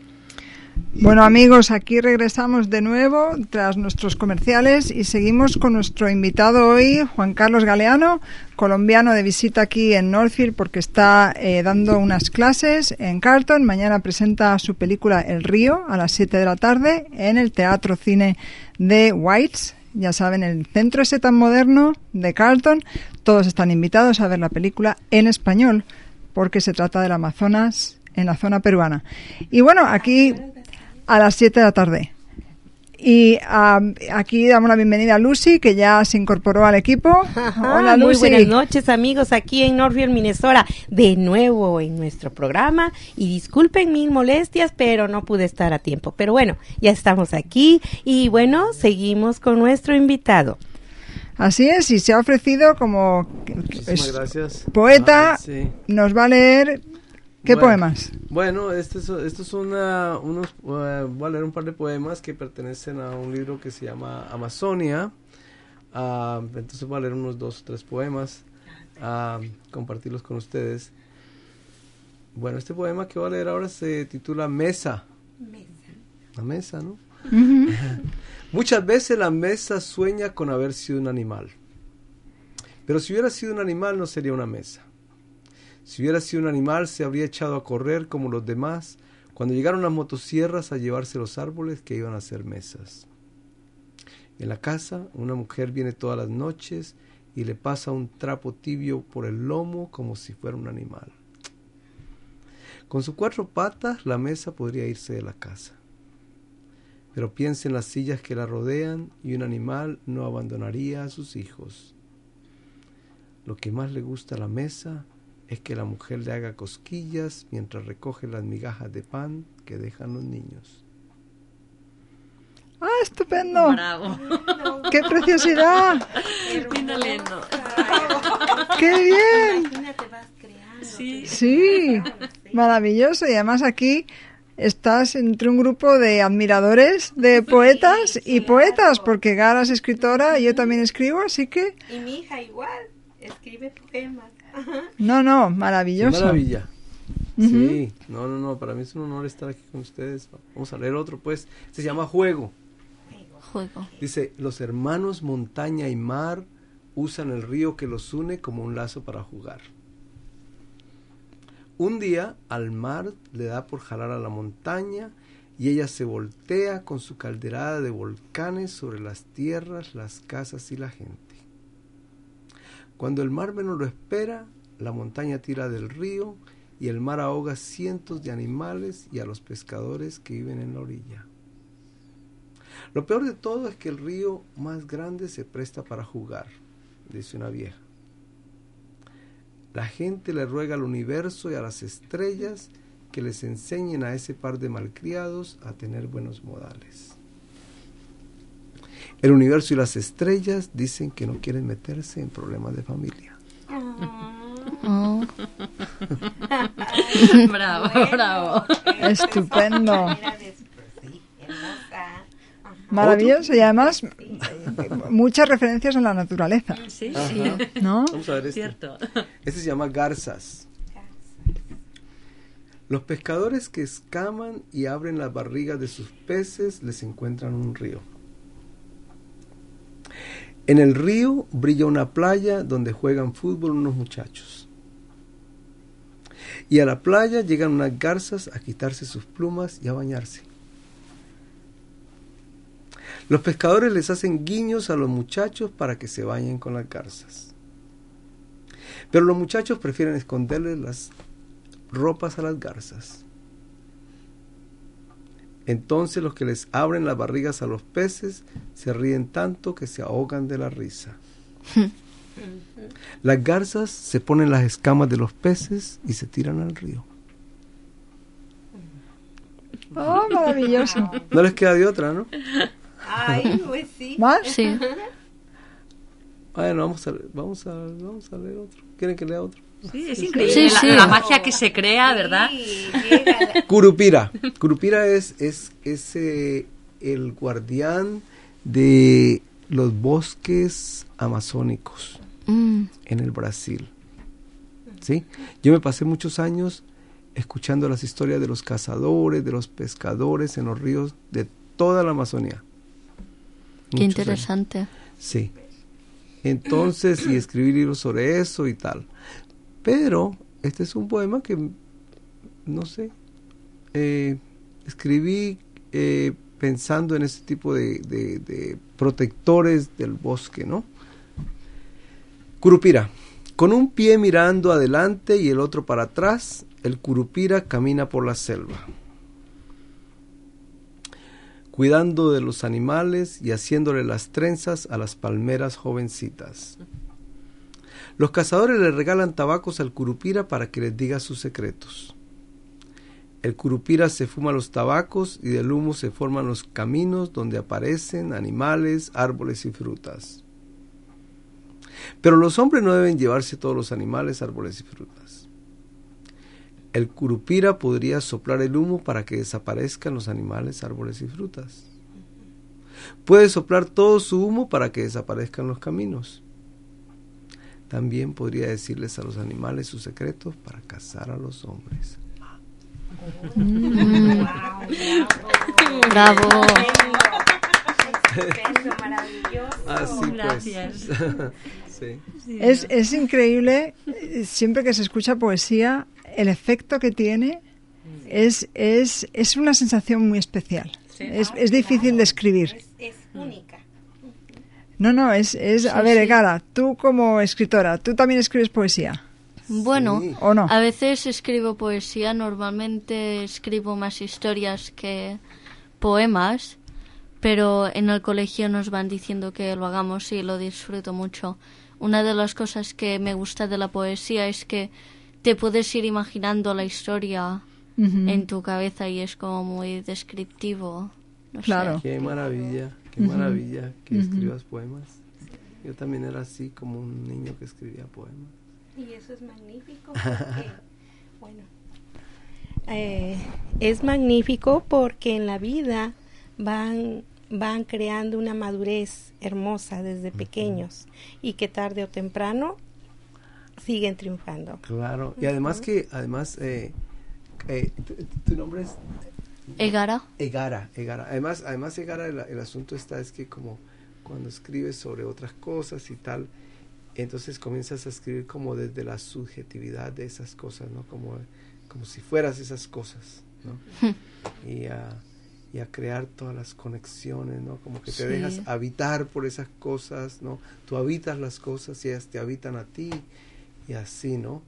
Bueno, amigos, aquí regresamos de nuevo tras nuestros comerciales y seguimos con nuestro invitado hoy, Juan Carlos Galeano, colombiano de visita aquí en Northfield porque está dando unas clases en Carlton. Mañana presenta su película El Río a las 7 de la tarde en el Teatro Cine de White's. Ya saben, el centro ese tan moderno de Carlton. Todos están invitados a ver la película en español porque se trata del Amazonas en la zona peruana. Y bueno, aquí a las 7 de la tarde. Y aquí damos la bienvenida a Lucy, que ya se incorporó al equipo. Ajá, hola, Lucy. Muy buenas noches, amigos, aquí en Northfield, Minnesota, de nuevo en nuestro programa. Y disculpen mis molestias, pero no pude estar a tiempo. Pero bueno, ya estamos aquí y bueno, seguimos con nuestro invitado. Así es, y se ha ofrecido como gracias. Poeta, Sí. nos va a leer... ¿Qué poemas? Bueno, estos son voy a leer un par de poemas que pertenecen a un libro que se llama Amazonia. Entonces voy a leer unos 2 o 3 poemas, compartirlos con ustedes. Bueno, este poema que voy a leer ahora se titula Mesa. La mesa, ¿no? Uh-huh. Muchas veces la mesa sueña con haber sido un animal. Pero si hubiera sido un animal no sería una mesa. Si hubiera sido un animal, se habría echado a correr como los demás cuando llegaron las motosierras a llevarse los árboles que iban a hacer mesas. En la casa, una mujer viene todas las noches y le pasa un trapo tibio por el lomo como si fuera un animal. Con sus 4 patas, la mesa podría irse de la casa. Pero piensa en las sillas que la rodean y un animal no abandonaría a sus hijos. Lo que más le gusta a la mesa es que la mujer le haga cosquillas mientras recoge las migajas de pan que dejan los niños. ¡Ah, estupendo! ¡Bravo! ¡Qué preciosidad! ¡Qué bien! Sí, maravilloso. Y además aquí estás entre un grupo de admiradores de poetas y poetas, porque Gara es escritora y yo también escribo, así que... Y mi hija igual, escribe poemas. No, maravilloso. Qué maravilla. Uh-huh. Sí, no, para mí es un honor estar aquí con ustedes. Vamos a leer otro, pues. Se llama Juego. Dice, los hermanos montaña y mar usan el río que los une como un lazo para jugar. Un día al mar le da por jalar a la montaña y ella se voltea con su calderada de volcanes sobre las tierras, las casas y la gente. Cuando el mar menos lo espera, la montaña tira del río y el mar ahoga cientos de animales y a los pescadores que viven en la orilla. Lo peor de todo es que el río más grande se presta para jugar, dice una vieja. La gente le ruega al universo y a las estrellas que les enseñen a ese par de malcriados a tener buenos modales. El universo y las estrellas dicen que no quieren meterse en problemas de familia. Oh. Bravo, bravo. Estupendo. Maravilloso, y además muchas referencias a la naturaleza. Sí, Ajá. sí. ¿No? Vamos a ver este. Cierto. Este se llama garzas. Los pescadores que escaman y abren las barrigas de sus peces les encuentran un río. En el río brilla una playa donde juegan fútbol unos muchachos. Y a la playa llegan unas garzas a quitarse sus plumas y a bañarse. Los pescadores les hacen guiños a los muchachos para que se bañen con las garzas. Pero los muchachos prefieren esconderles las ropas a las garzas. Entonces los que les abren las barrigas a los peces se ríen tanto que se ahogan de la risa. Las garzas se ponen las escamas de los peces y se tiran al río. Oh, maravilloso. No les queda de otra, ¿no? Ay, pues sí. ¿Más? Sí. Bueno, vamos a leer otro. ¿Quieren que lea otro? Sí, es increíble la magia que se crea, ¿verdad? Curupira. Curupira es el guardián de los bosques amazónicos en el Brasil. ¿Sí? Yo me pasé muchos años escuchando las historias de los cazadores, de los pescadores en los ríos de toda la Amazonía. Qué interesante. Años. Sí. Entonces, y escribí libros sobre eso y tal. Pero este es un poema que, no sé, escribí pensando en ese tipo de protectores del bosque, ¿no? Curupira. Con un pie mirando adelante y el otro para atrás, el curupira camina por la selva, cuidando de los animales y haciéndole las trenzas a las palmeras jovencitas. Los cazadores le regalan tabacos al curupira para que les diga sus secretos. El curupira se fuma los tabacos y del humo se forman los caminos donde aparecen animales, árboles y frutas. Pero los hombres no deben llevarse todos los animales, árboles y frutas. El curupira podría soplar el humo para que desaparezcan los animales, árboles y frutas. Puede soplar todo su humo para que desaparezcan los caminos. También podría decirles a los animales sus secretos para cazar a los hombres. Bravo. Así pues. Gracias. Sí. Es increíble, siempre que se escucha poesía, el efecto que tiene es una sensación muy especial. Sí. Es difícil de escribir. Es única. No, es a ver, Egara, tú como escritora, ¿tú también escribes poesía? Bueno, Sí. ¿O no? a veces escribo poesía, normalmente escribo más historias que poemas, pero en el colegio nos van diciendo que lo hagamos y lo disfruto mucho. Una de las cosas que me gusta de la poesía es que te puedes ir imaginando la historia en tu cabeza y es como muy descriptivo. No Claro. sé. Qué maravilla que escribas poemas. Yo también era así como un niño que escribía poemas. Y eso es magnífico porque, bueno, es magnífico porque en la vida van creando una madurez hermosa desde pequeños y que tarde o temprano siguen triunfando. Claro, y además tu nombre es Egara. Egara. Además Egara, el asunto es que como cuando escribes sobre otras cosas y tal, entonces comienzas a escribir como desde la subjetividad de esas cosas, ¿no? Como si fueras esas cosas, ¿no? y a crear todas las conexiones, ¿no? Como que te dejas habitar por esas cosas, ¿no? Tú habitas las cosas y ellas te habitan a ti y así, ¿no?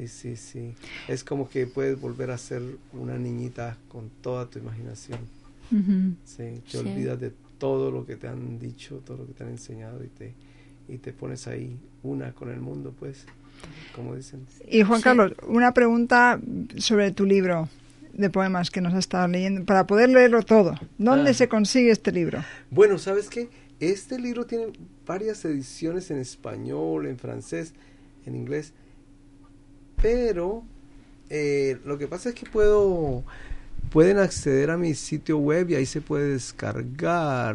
Sí. Es como que puedes volver a ser una niñita con toda tu imaginación. Sí, te olvidas de todo lo que te han dicho, todo lo que te han enseñado y te pones ahí una con el mundo, pues, como dicen. Y Juan Carlos, una pregunta sobre tu libro de poemas que nos has estado leyendo, para poder leerlo todo. ¿Dónde se consigue este libro? Bueno, ¿sabes qué? Este libro tiene varias ediciones en español, en francés, en inglés, pero lo que pasa es que pueden acceder a mi sitio web y ahí se puede descargar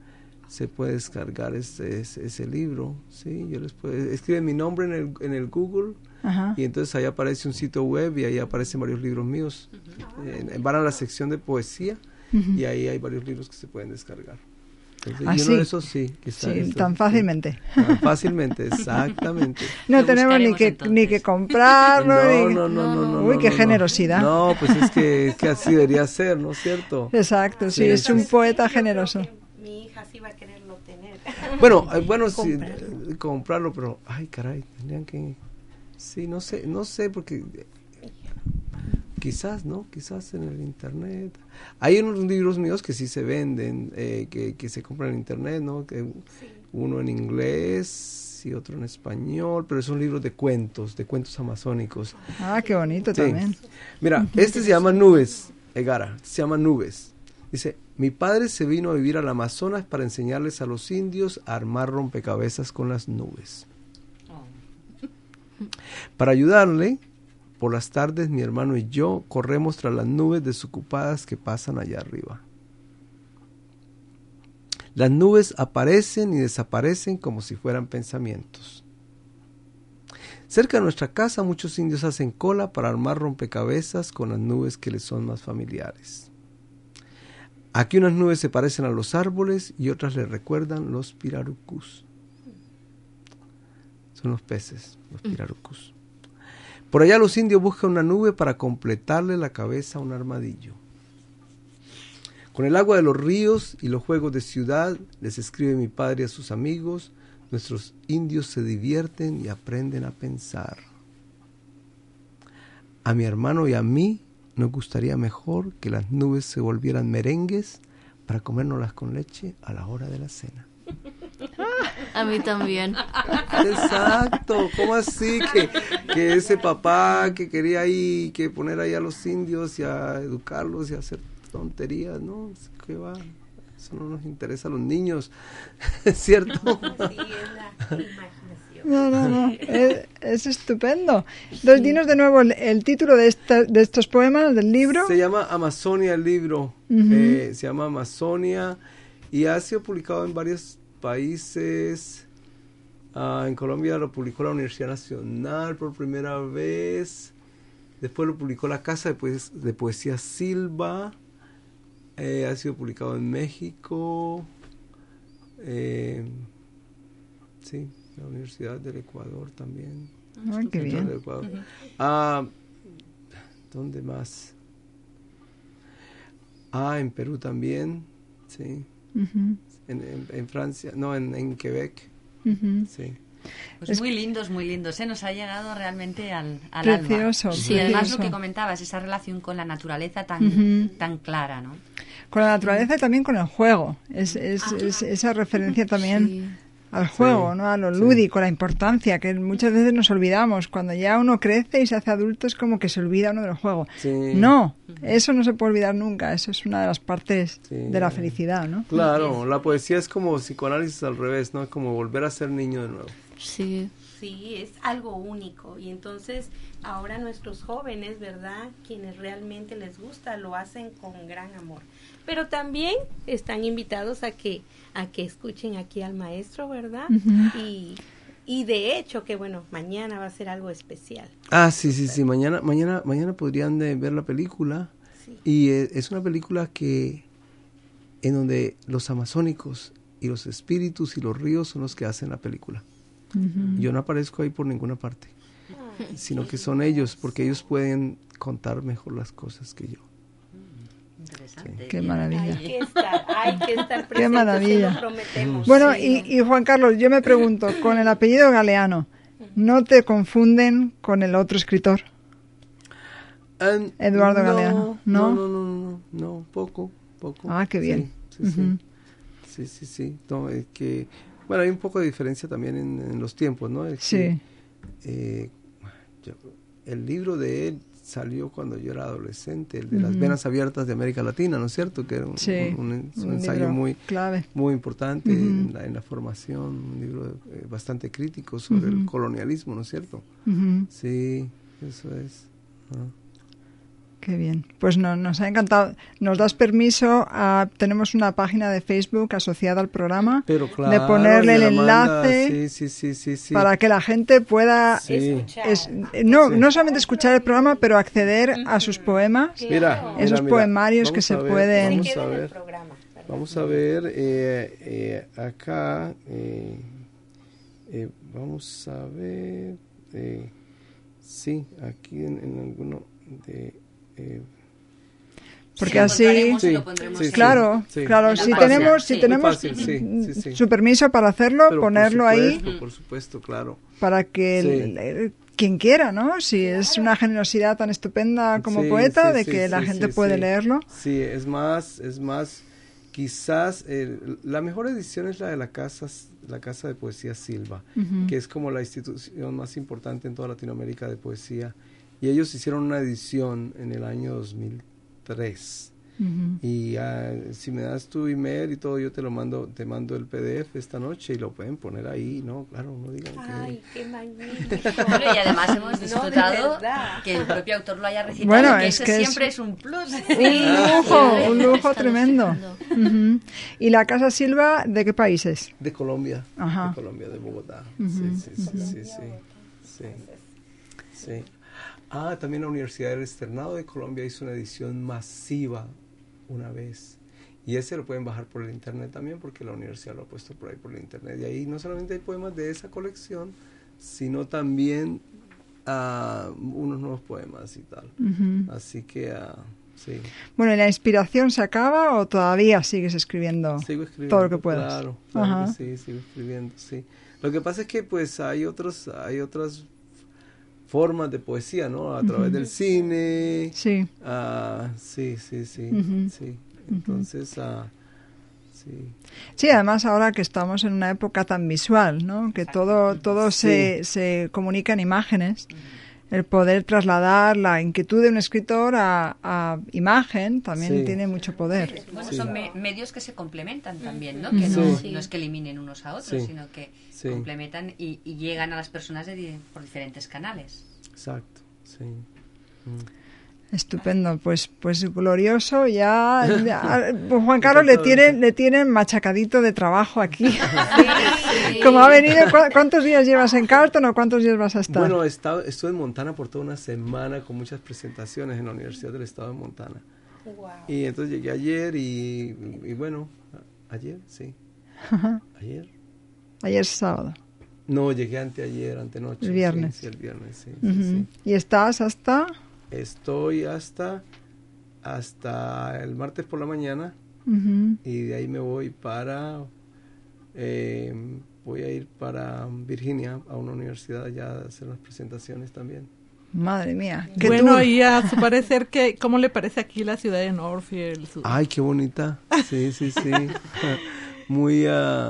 ese libro, ¿sí? Yo les puedo, escriben mi nombre en el Google. Ajá. Y entonces ahí aparece un sitio web y ahí aparecen varios libros míos. Van a la sección de poesía y ahí hay varios libros que se pueden descargar. Entonces, y uno de esos sí, tan fácilmente. Tan fácilmente, exactamente. No tenemos ni que comprarlo. No. Uy, qué generosidad. No, pues es que así debería ser, ¿no es cierto? Exacto, sí, es un poeta generoso. Mi hija sí va a quererlo tener. Bueno, sí, comprarlo, pero ay, caray, tendrían que... Sí, no sé, porque quizás en el internet. Hay unos libros míos que sí se venden, que se compran en internet, ¿no? Uno en inglés y otro en español, pero son libros de cuentos amazónicos. Ah, qué bonito también. Mira, este se llama Nubes, Egara, se llama Nubes. Dice, mi padre se vino a vivir al Amazonas para enseñarles a los indios a armar rompecabezas con las nubes. Para ayudarle, por las tardes mi hermano y yo corremos tras las nubes desocupadas que pasan allá arriba. Las nubes aparecen y desaparecen como si fueran pensamientos. Cerca de nuestra casa muchos indios hacen cola para armar rompecabezas con las nubes que les son más familiares. Aquí unas nubes se parecen a los árboles y otras les recuerdan los pirarucús. Son los peces, los pirarucús. Por allá los indios buscan una nube para completarle la cabeza a un armadillo. Con el agua de los ríos y los juegos de ciudad, les escribe mi padre a sus amigos, nuestros indios se divierten y aprenden a pensar. A mi hermano y a mí nos gustaría mejor que las nubes se volvieran merengues para comérnoslas con leche a la hora de la cena. A mí también. Exacto, ¿cómo así? Que ese papá que quería ahí, que poner ahí a los indios y a educarlos y a hacer tonterías, ¿no? ¿Qué va? Eso no nos interesa a los niños, ¿cierto? Sí, es la imaginación. No, es estupendo. Entonces, dinos de nuevo el título de estos poemas, del libro. Se llama Amazonia el libro, se llama Amazonia y ha sido publicado en varios países. En Colombia lo publicó la Universidad Nacional por primera vez, después lo publicó la Casa de Poesía Silva, ha sido publicado en México, sí, la Universidad del Ecuador también. Qué bien. Del Ecuador. ¿Dónde más? En Perú también, sí. En Francia, no, en Quebec. Sí. Pues muy lindos, nos ha llegado realmente al precioso, alma. Sí, además lo que comentabas, esa relación con la naturaleza tan clara, ¿no? Con la naturaleza y también con el juego, es esa referencia también al juego, ¿no? A lo lúdico, la importancia, que muchas veces nos olvidamos. Cuando ya uno crece y se hace adulto es como que se olvida uno del juego. No, eso no se puede olvidar nunca, eso es una de las partes de la felicidad, ¿no? Claro, la poesía es como psicoanálisis al revés, ¿no? Es como volver a ser niño de nuevo. Sí. Sí, es algo único y entonces ahora nuestros jóvenes, ¿verdad? Quienes realmente les gusta lo hacen con gran amor. Pero también están invitados a que escuchen aquí al maestro, ¿verdad? Y de hecho que bueno, mañana va a ser algo especial. Sí, mañana podrían ver la película. Sí. Y es una película en donde los amazónicos y los espíritus y los ríos son los que hacen la película. Yo no aparezco ahí por ninguna parte, sino que son ellos, porque ellos pueden contar mejor las cosas que yo. Interesante. Qué maravilla. Hay que estar presentes. Qué maravilla. Se lo prometemos. Bueno, y Juan Carlos, yo me pregunto, con el apellido Galeano, ¿no te confunden con el otro escritor? Eduardo Galeano. No, poco. poco. Ah, qué bien. Sí. No, que, bueno, hay un poco de diferencia también en los tiempos, ¿no? Sí. El libro de él salió cuando yo era adolescente, el de las venas abiertas de América Latina, ¿no es cierto? Que era un ensayo muy importante en la formación, un libro bastante crítico sobre el colonialismo, ¿no es cierto? Sí, eso es. Qué bien. Pues nos ha encantado. Nos das permiso, tenemos una página de Facebook asociada al programa, pero claro, de ponerle el enlace sí. para que la gente pueda no solamente escuchar el programa, pero acceder a sus poemas, esos poemarios que se pueden... Vamos a ver acá, vamos a ver, sí, aquí en alguno de... porque así, claro, si tenemos su permiso para hacerlo, pero ponerlo ahí, por supuesto, claro, para que quien quiera, ¿no? Si es una generosidad tan estupenda como poeta, de que la gente puede leerlo. Sí, es más, quizás la mejor edición es la de la Casa de Poesía Silva, que es como la institución más importante en toda Latinoamérica de poesía. Y ellos hicieron una edición en el año 2003. Y si me das tu email y todo, yo te mando el PDF esta noche y lo pueden poner ahí, ¿no? Claro, no digan que... ¡Ay, qué magnífico! Bueno, y además hemos disfrutado que el propio autor lo haya recitado, bueno, que eso siempre es un plus. Un lujo tremendo. ¿Y la Casa Silva de qué países? De Colombia. Ajá. De Colombia, de Bogotá. Sí. También la Universidad del Externado de Colombia hizo una edición masiva una vez. Y ese lo pueden bajar por el internet también, porque la universidad lo ha puesto por ahí por el internet. Y ahí no solamente hay poemas de esa colección, sino también unos nuevos poemas y tal. Así que, sí. Bueno, ¿y la inspiración se acaba o todavía sigues escribiendo, todo lo que puedas? Claro que sí, sigo escribiendo, sí. Lo que pasa es que pues hay otras formas de poesía, ¿no? A través del cine. Sí. Sí. Entonces, sí. Sí, además ahora que estamos en una época tan visual, ¿no? Que todo se comunica en imágenes. El poder trasladar la inquietud de un escritor a imagen también tiene mucho poder. Bueno, son medios que se complementan también, ¿no? Que no es que eliminen unos a otros, sino que complementan y llegan a las personas por diferentes canales. Exacto, sí. Estupendo, pues glorioso. Ya Juan Carlos le tienen machacadito de trabajo aquí. Como ha venido, ¿cuántos días llevas en Carlton o cuántos días vas a estar? Bueno, estuve en Montana por toda una semana con muchas presentaciones en la Universidad del Estado de Montana. Wow. Y entonces llegué ayer y bueno, ayer, sí. Ayer es sábado. No, llegué antenoche. El viernes. Sí, el viernes, sí. ¿Y estás hasta...? Estoy hasta el martes por la mañana y de ahí me voy voy a ir para Virginia, a una universidad allá a hacer las presentaciones también. Madre mía. Bueno, y a su parecer, ¿cómo le parece aquí la ciudad de Northfield? Ay, qué bonita. Sí. Muy,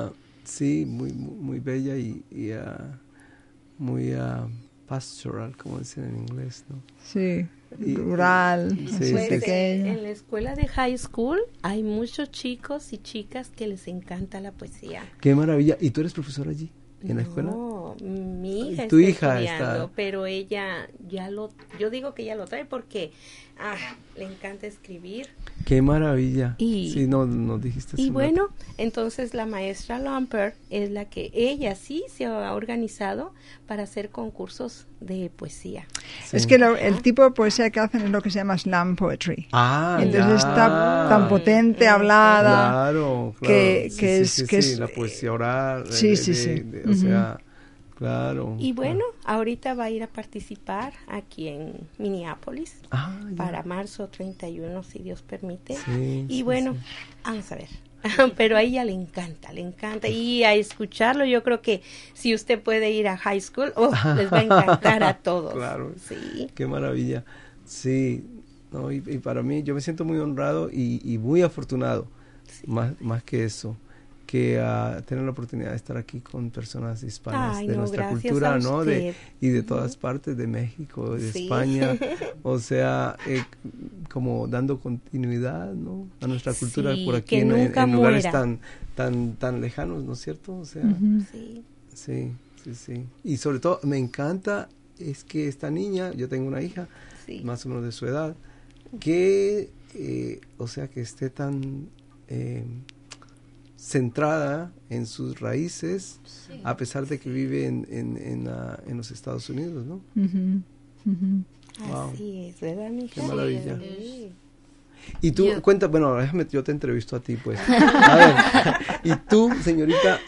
muy bella y muy pastoral, como dicen en inglés, ¿no? Sí, rural, pequeño. En la escuela de high school hay muchos chicos y chicas que les encanta la poesía. ¡Qué maravilla! ¿Y tú eres profesora allí, en la escuela? No, mi hija está estudiando, pero ella yo digo que ella lo trae porque le encanta escribir. ¡Qué maravilla! Sí, no dijiste y eso. Bueno, entonces la maestra Lamper es la que ella sí se ha organizado para hacer concursos de poesía. Sí. Es que el tipo de poesía que hacen es lo que se llama slam poetry. Entonces está tan potente, hablada. Claro. Que es la poesía oral. Sí. O sea, claro. Y bueno, ahorita va a ir a participar aquí en Minneapolis para marzo 31, si Dios permite. Y bueno, vamos a ver. Pero a ella le encanta y a escucharlo yo creo que si usted puede ir a high school, les va a encantar a todos. Claro, sí. Qué maravilla. Sí, ¿no? Y para mí, yo me siento muy honrado y muy afortunado, más que eso, que tener la oportunidad de estar aquí con personas hispanas de nuestra cultura, ¿no? Y de todas partes, de México, de España, o sea, como dando continuidad, ¿no? A nuestra cultura por aquí en lugares tan lejanos, ¿no es cierto? O sea, sí. Y sobre todo me encanta es que esta niña, yo tengo una hija, más o menos de su edad, que, o sea, que esté tan centrada en sus raíces, a pesar de que vive en los Estados Unidos, ¿no? Wow. Así es, ¿verdad, mija? Qué maravilla. Y tú, cuenta, bueno, déjame, yo te entrevisto a ti, pues. A ver, y tú, señorita,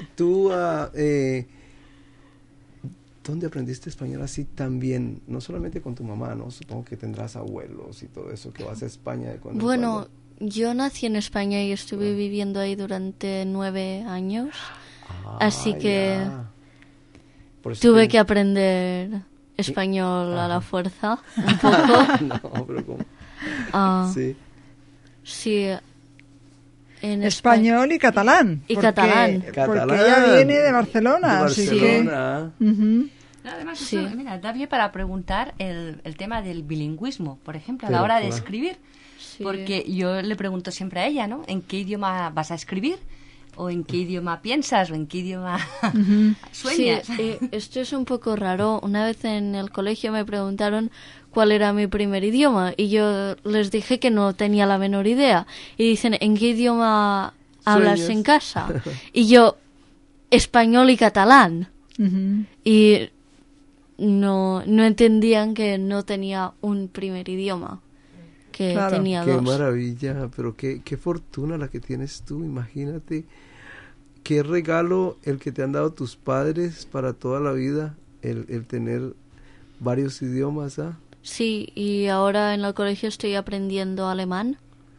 ¿dónde aprendiste español así tan bien? No solamente con tu mamá, ¿no? Supongo que tendrás abuelos y todo eso, que vas a España. Bueno, yo nací en España y estuve viviendo ahí durante 9 años. Así que tuve que aprender español a la fuerza, un poco. No, pero ¿cómo? Sí. En español y catalán. Y catalán. Porque ella viene de Barcelona. Así que... Además, eso, mira, da bien para preguntar el tema del bilingüismo, por ejemplo, a la hora de escribir. Porque yo le pregunto siempre a ella, ¿no? ¿En qué idioma vas a escribir? ¿O en qué idioma piensas? ¿O en qué idioma sueñas? Sí, esto es un poco raro. Una vez en el colegio me preguntaron cuál era mi primer idioma y yo les dije que no tenía la menor idea. Y dicen, ¿en qué idioma hablas en casa? Y yo, español y catalán. Y no entendían que no tenía un primer idioma, que tenía dos. Qué maravilla, pero qué fortuna la que tienes tú, imagínate. Qué regalo el que te han dado tus padres para toda la vida, el tener varios idiomas, ¿ah? Sí, y ahora en el colegio estoy aprendiendo alemán.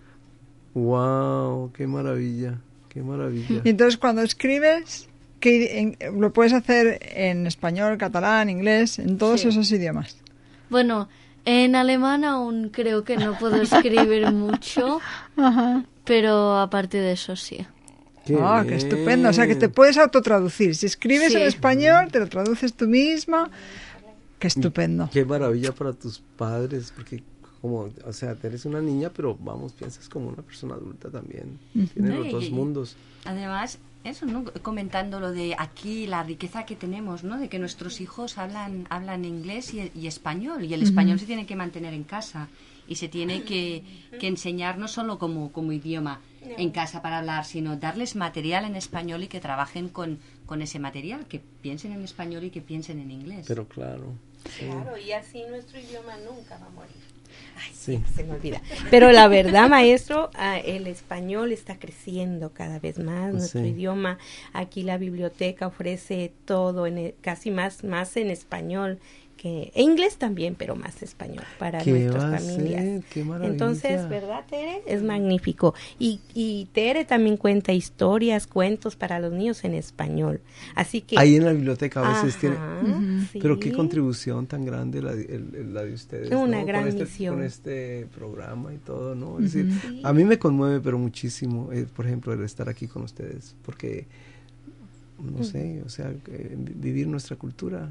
¡Wow! ¡Qué maravilla! ¡Qué maravilla! Y entonces cuando escribes, lo puedes hacer en español, catalán, inglés, en todos esos idiomas. Bueno, en alemán aún creo que no puedo escribir mucho, pero aparte de eso sí. ¡Qué estupendo! O sea, que te puedes autotraducir. Si escribes en español, te lo traduces tú misma. ¡Qué estupendo! ¡Qué maravilla para tus padres! Porque, como, o sea, eres una niña, pero piensas como una persona adulta también. Tienes los dos mundos. Además, eso, ¿no? Comentando lo de aquí, la riqueza que tenemos, ¿no? De que nuestros hijos hablan inglés y español. Y el español se tiene que mantener en casa. Y se tiene que enseñar no solo como idioma en casa para hablar, sino darles material en español y que trabajen con ese material, que piensen en español y que piensen en inglés. Pero claro. Claro, y así nuestro idioma nunca va a morir. Ay, sí. Se me olvida. Pero la verdad, maestro, el español está creciendo cada vez más, nuestro idioma. Aquí la biblioteca ofrece todo, casi más en español. Inglés también, pero más español para nuestras familias. ¡Qué maravilla! Entonces, ¿verdad, Tere? Es magnífico. Y Tere también cuenta historias, cuentos para los niños en español. Así que ahí en la biblioteca a veces tiene... Pero qué contribución tan grande la de ustedes. Una gran misión. Con este programa y todo, ¿no? Es decir, a mí me conmueve, pero muchísimo, por ejemplo, el estar aquí con ustedes. Porque, no sé, o sea, vivir nuestra cultura...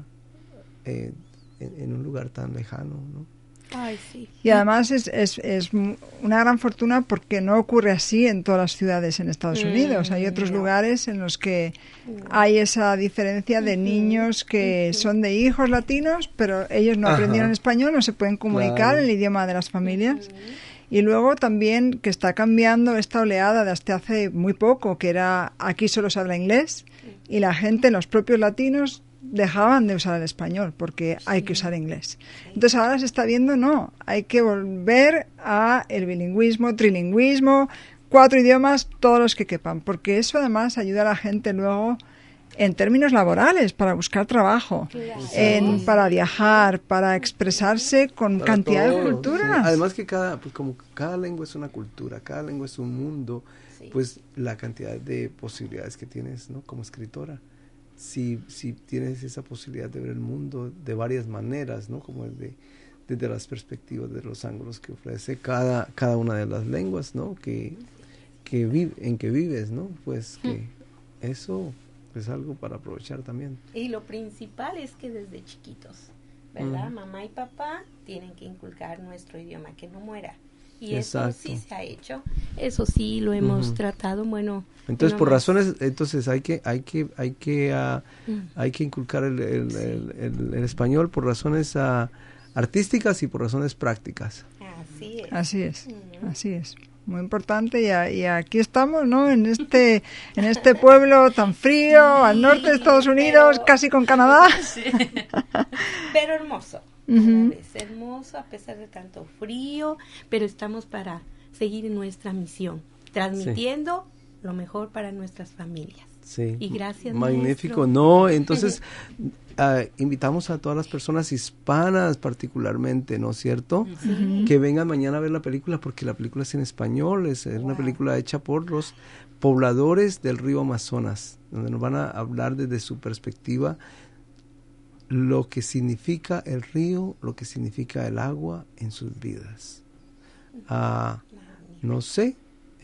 en un lugar tan lejano, ¿no? Ay, sí. Y además es una gran fortuna porque no ocurre así en todas las ciudades en Estados Unidos. Hay otros lugares en los que hay esa diferencia de niños que son de hijos latinos, pero ellos no aprendieron español, no se pueden comunicar en el idioma de las familias. Y luego también que está cambiando esta oleada de hasta hace muy poco, que era aquí solo se habla inglés y la gente, los propios latinos, dejaban de usar el español porque hay que usar inglés. Entonces ahora se está viendo, hay que volver a el bilingüismo, trilingüismo, 4 idiomas, todos los que quepan, porque eso además ayuda a la gente luego en términos laborales, para buscar trabajo, para viajar, para expresarse con para cantidad de culturas. Sí. Además que como cada lengua es una cultura, cada lengua es un mundo, pues la cantidad de posibilidades que tienes, ¿no? Como escritora. Si tienes esa posibilidad de ver el mundo de varias maneras, ¿no? Como el desde las perspectivas, de los ángulos que ofrece cada una de las lenguas, ¿no? en que vives, ¿no? Pues que eso es algo para aprovechar también. Y lo principal es que desde chiquitos, ¿verdad? Mamá y papá tienen que inculcar nuestro idioma, que no muera. Y Exacto. Eso sí se ha hecho, eso sí lo hemos tratado, bueno. Entonces por razones, entonces hay que inculcar el español por razones artísticas y por razones prácticas. Así es. Muy importante y aquí estamos, ¿no? En este pueblo tan frío, al norte de Estados Unidos, casi con Canadá. Sí. Pero hermoso. Es hermoso a pesar de tanto frío, pero estamos para seguir en nuestra misión, transmitiendo lo mejor para nuestras familias. Sí. Y gracias. Magnífico. Maestro. No, entonces invitamos a todas las personas hispanas particularmente, ¿no es cierto? Que vengan mañana a ver la película, porque la película es en español, es una película hecha por los pobladores del río Amazonas, donde nos van a hablar desde su perspectiva lo que significa el río, lo que significa el agua en sus vidas. No sé,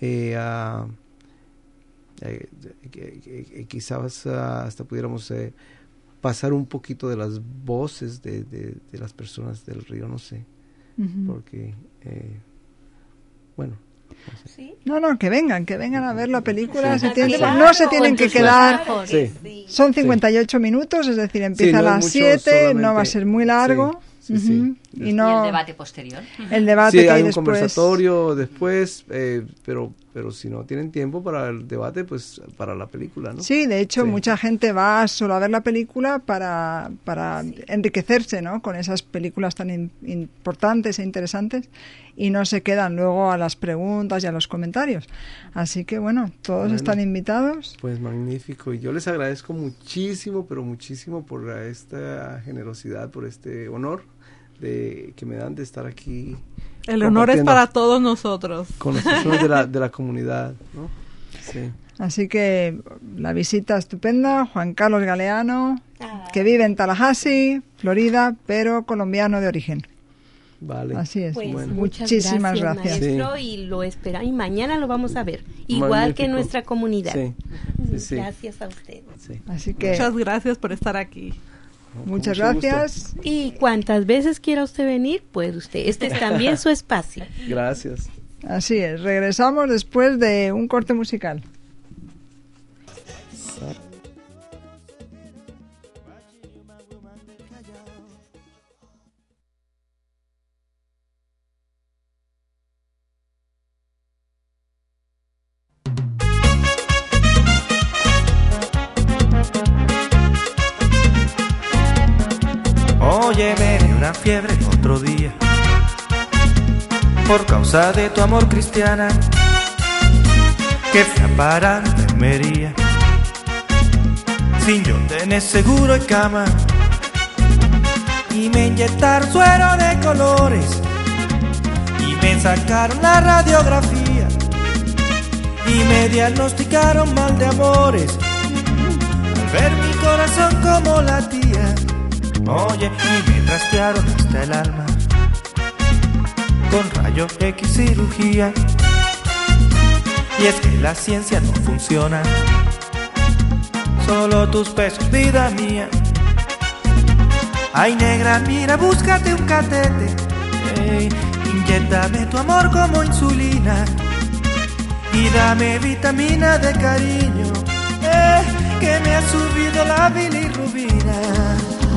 quizás hasta pudiéramos pasar un poquito de las voces de las personas del río, no sé, porque bueno. ¿Sí? No, que vengan a ver la película. Sí. No se tienen que quedar. Sí. Son 58 minutos, es decir, empieza a las 7, no va a ser muy largo. Sí. Y el debate posterior. El debate que hay un después... conversatorio después, pero si no tienen tiempo para el debate, pues para la película, ¿no? Sí, de hecho mucha gente va solo a ver la película para enriquecerse, ¿no? Con esas películas tan importantes e interesantes, y no se quedan luego a las preguntas y a los comentarios. Así que bueno, todos están invitados. Pues magnífico, y yo les agradezco muchísimo, pero muchísimo por esta generosidad, por este honor que me dan de estar aquí. El honor es para todos nosotros. Con las personas de la comunidad, ¿no? Sí. Así que la visita estupenda, Juan Carlos Galeano, que vive en Tallahassee, Florida, pero colombiano de origen. Vale. Así es. Pues muchísimas gracias. Maestro, y lo esperamos, y mañana lo vamos a ver, igual Magnífico. Que nuestra comunidad. Sí. Gracias a ustedes. Sí. Así que muchas gracias por estar aquí. Muchas gracias. Gusto. Y cuantas veces quiera usted venir, puede usted. Este es también su espacio. Gracias. Así es. Regresamos después de un corte musical. Oye, me dio una fiebre el otro día por causa de tu amor, cristiana, que fui a parar a la enfermería sin yo tener seguro en cama, y me inyectaron suero de colores y me sacaron la radiografía y me diagnosticaron mal de amores al ver mi corazón como latía. Oye, y me trastearon hasta el alma con rayos X cirugía. Y es que la ciencia no funciona, solo tus besos, vida mía. Ay, negra, mira, búscate un catete, inyéctame tu amor como insulina y dame vitamina de cariño, que me ha subido la bilirrubina.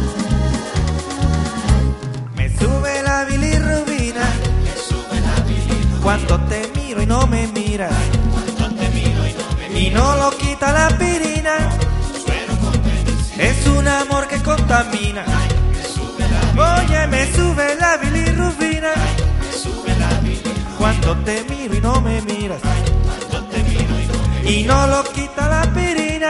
Sube la bilirrubina, cuando te miro y no me miras, y no lo quita la aspirina, es un amor que contamina. Oye, me sube la bilirrubina, cuando te miro y no me miras, y no lo quita la aspirina,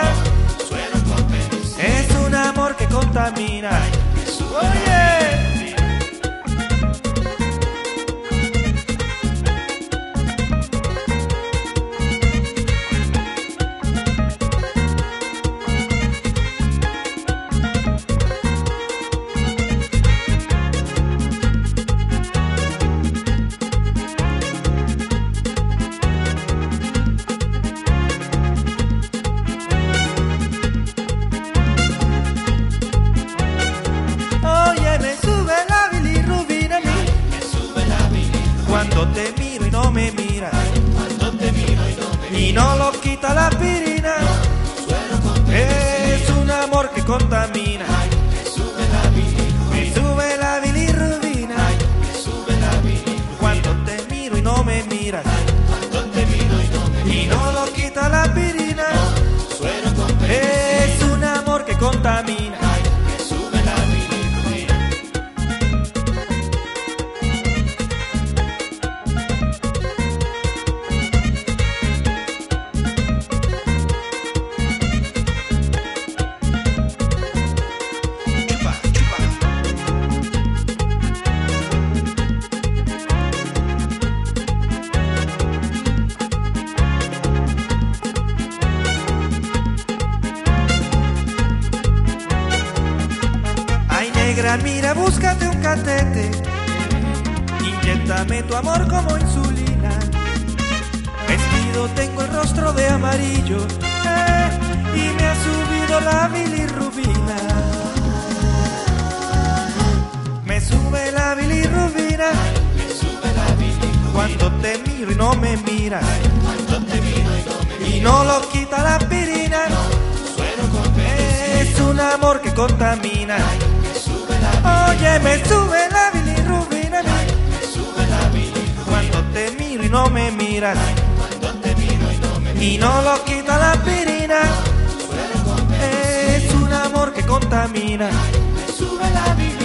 es un amor que contamina. Oye. que contamina. Ay, me sube la bilirrubina. Me sube la bilirrubina. Ay, me sube la bilirrubina. Cuando te miro y no me miras. Ay, cuando te miro y no me miras. Y no lo quita la aspirina. No, suero con penicilina. Es un amor que contamina. Ay, me sube la bilirrubina. Chupa, chupa. Ay, negra, mira, búscate un catete. Inyéctame tu amor como insulina. Vestido tengo el rostro de amarillo, y me ha subido la bilirrubina. Me sube la bilirrubina. Me sube la bilirrubina. Cuando te miro y no me miras. Cuando te miro y no me miras. Y no lo quita la aspirina. No, suero con penicilina. Es un amor que contamina. Me sube la bilirrubina. Oye, me sube la bilirrubina. Me sube la bilirrubina. Cuando te miro y no me miras. Cuando te miro y no me miras. Y no lo quita la aspirina. Suero con penicilina. Es un amor que contamina. Me sube la bilirrubina.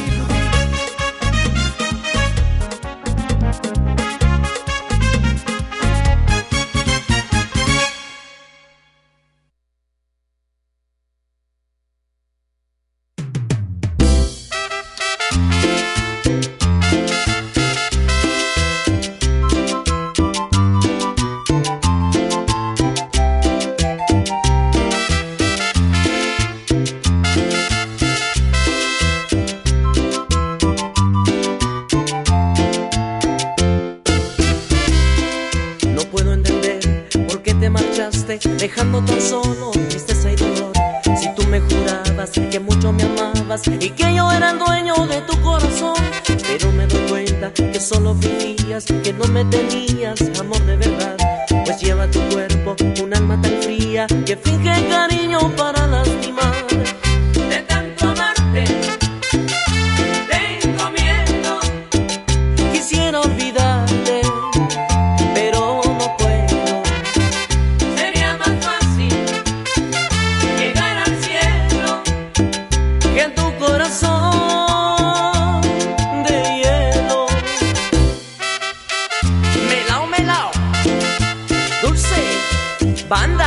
No puedo entender por qué te marchaste, dejando tan solo tristeza y dolor. Si tú me jurabas que mucho me amabas y que yo era el dueño de tu corazón, pero me doy cuenta que solo fingías, que no me tenías amor de verdad. Pues lleva tu cuerpo un alma tan fría que finge cariño para lastimar. De tanto amarte, tengo miedo. Quisiera olvidarte, pero no puedo. Sería más fácil llegar al cielo Que en tu corazón de hielo. Melao, dulce, banda.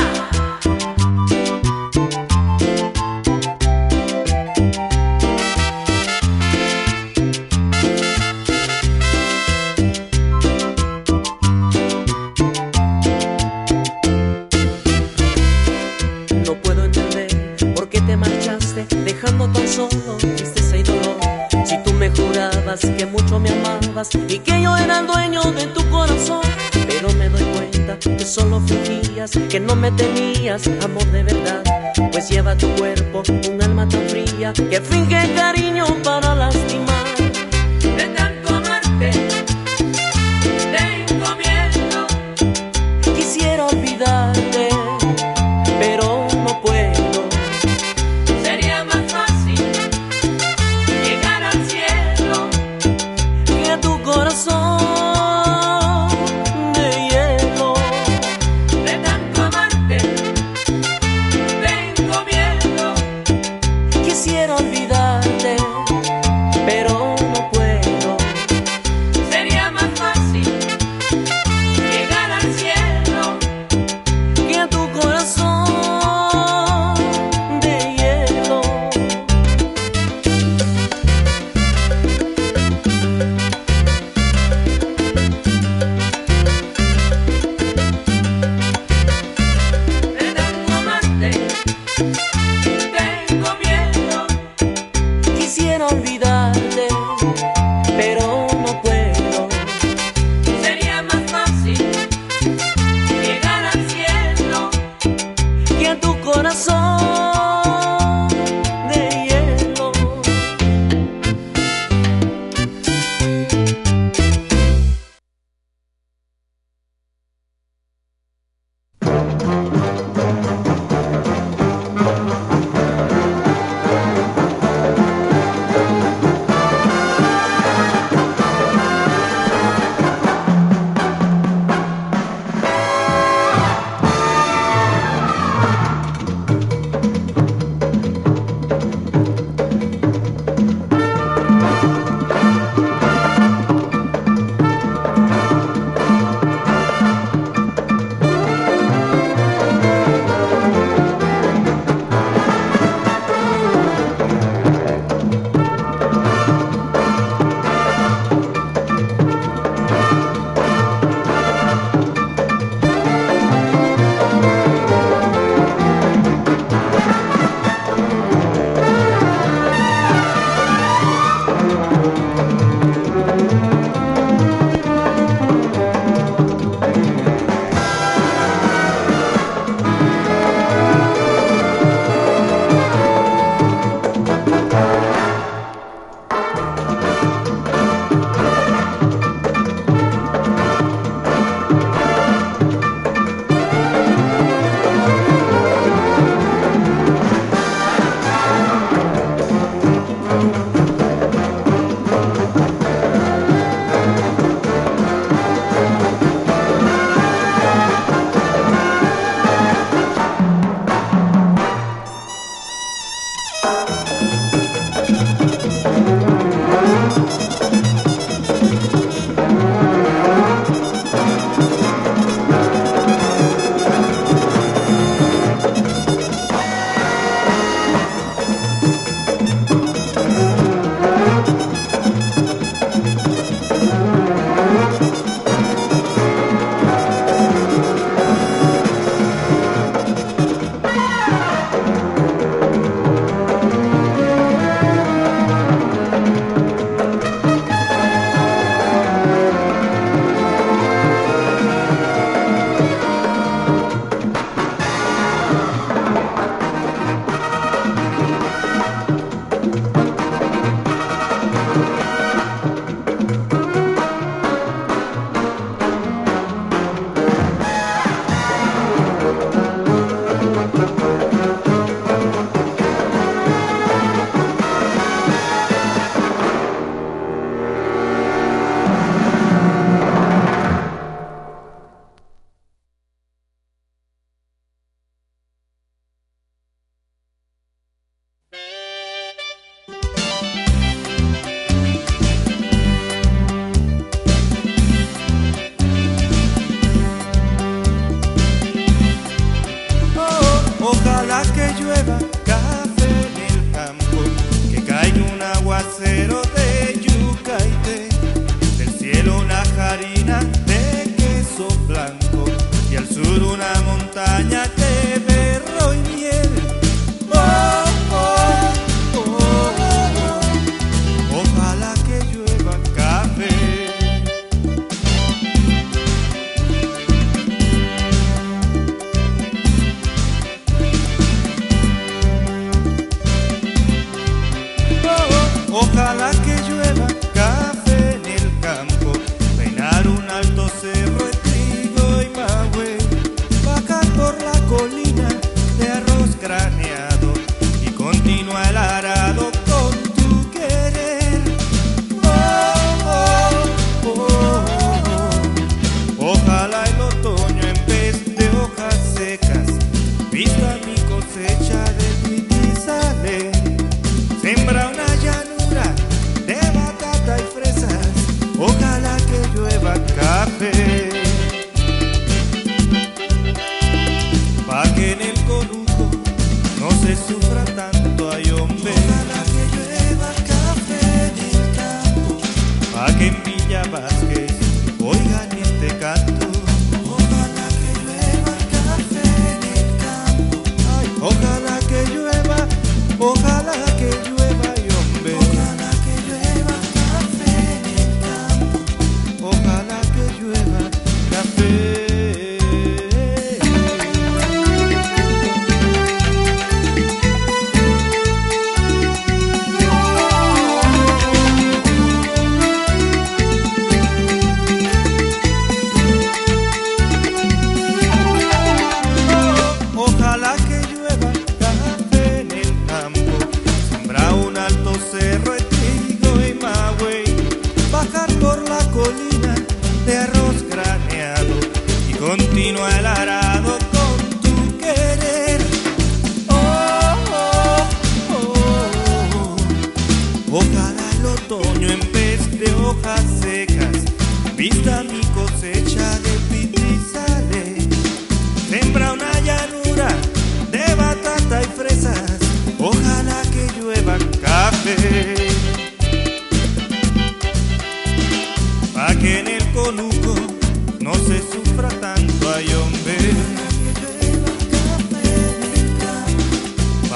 No puedo entender por qué te marchaste, dejando tan solo tristeza y dolor. Si tú me jurabas que mucho me amabas y que yo era el dueño de tu corazón, pero me doy cuenta que solo fingías, que no me tenías amor de verdad. Pues lleva tu cuerpo un alma tan fría que finge cariño para lastimar. de tanto amarte. Tengo miedo. Quisiera olvidarte, pero no puedo. Sería más fácil llegar al cielo Que tu corazón de hielo. de tanto amarte. Tengo miedo. Quisiera olvidarte,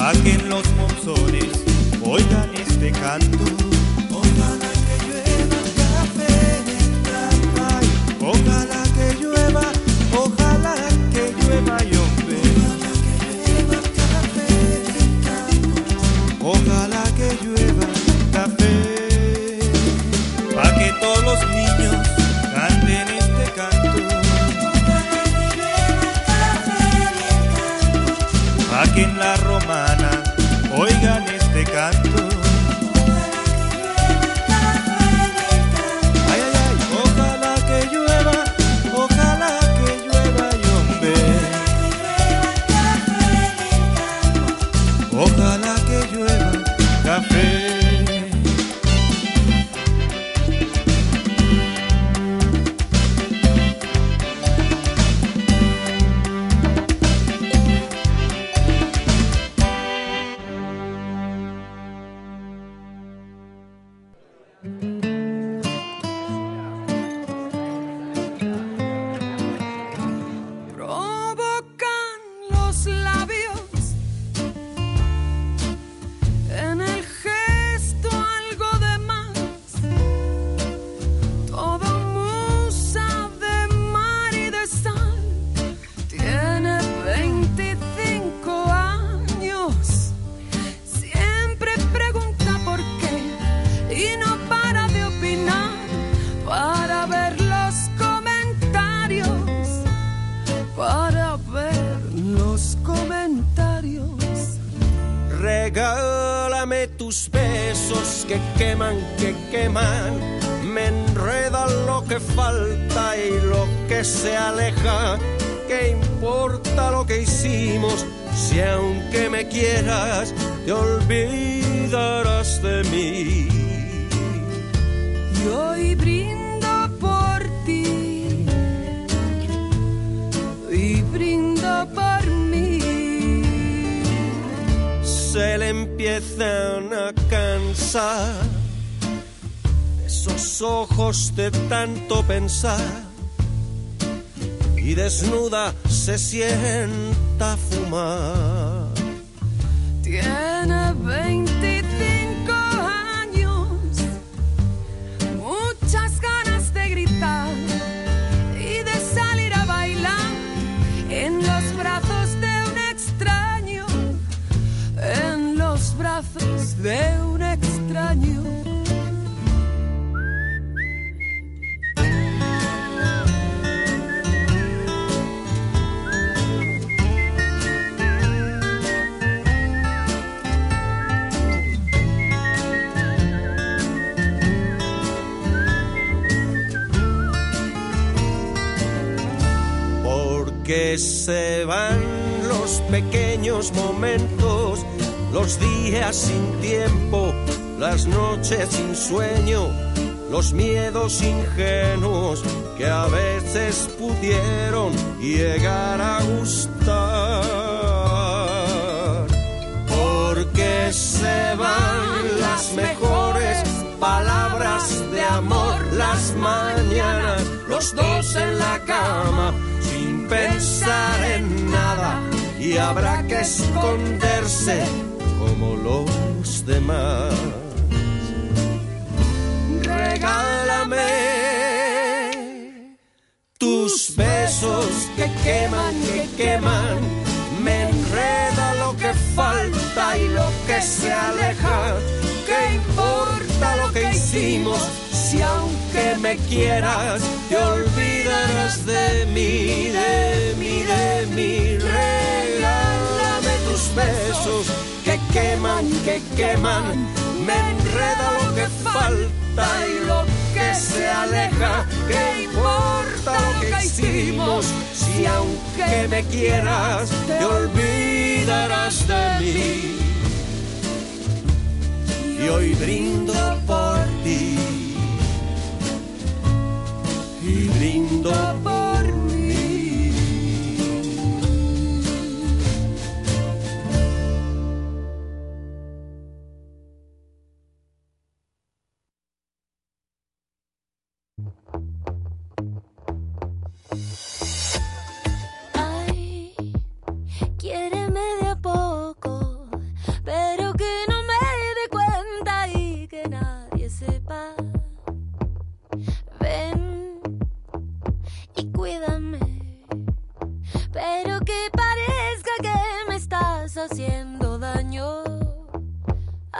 pa' que en los monzones oigan este canto. Ojalá que llueva café en el campo. Ojalá que llueva, ojalá que llueva, y hombre. Ojalá que llueva café, pa' que todos los niños canten este canto. Pa' que en la romana oigan este canto. Ay, ay, ay, ojalá que llueva, y hombre. Ojalá que llueva café. Provocan los labios en el gesto algo de más, todo musa de mar y de sal. Tiene 25 años, siempre pregunta por qué y no para de opinar para ver los comentarios, para ver los comentarios. Regálame tus besos que queman, me enredan lo que falta y lo que se aleja. ¿Qué importa lo que hicimos si aunque me quieras te olvidarás de mí? Y hoy brindo por ti y brindo por mí. Se le empiezan a cansar esos ojos de tanto pensar y desnuda se sienta a fumar. Tiene 25 años, muchas ganas de gritar y de salir a bailar en los brazos de un extraño, en los brazos de un extraño. Que se van los pequeños momentos, los días sin tiempo, las noches sin sueño, los miedos ingenuos que a veces pudieron llegar a gustar. Porque se van las mejores palabras de amor, las mañanas, los dos en la cama, sin pensar en nada, y habrá que esconderse como los demás. Regálame tus besos que queman, me enreda lo que falta y lo que se aleja. ¿Qué importa lo que hicimos si aunque me quieras te olvidarás de mí, de mí, de mí? Regálame tus besos que queman, me enreda lo que falta y lo que se aleja. ¿Qué importa lo que hicimos si aunque me quieras te olvidarás de mí? Y hoy brindo por ti y brindo por mí. Ay, quiéreme de a poco,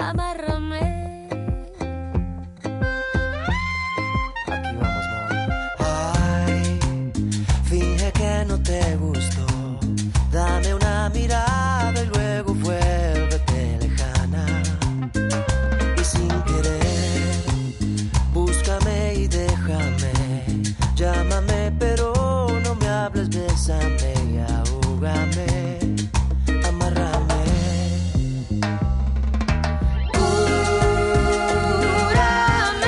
amárrame. Aquí vamos, amor. Ay, finge que no te gustó. Dame una mirada y luego vuélvete lejana. Y sin querer, búscame y déjame. Llámame, pero no me hables, bésame y ahógame. Amárrame. Cúrame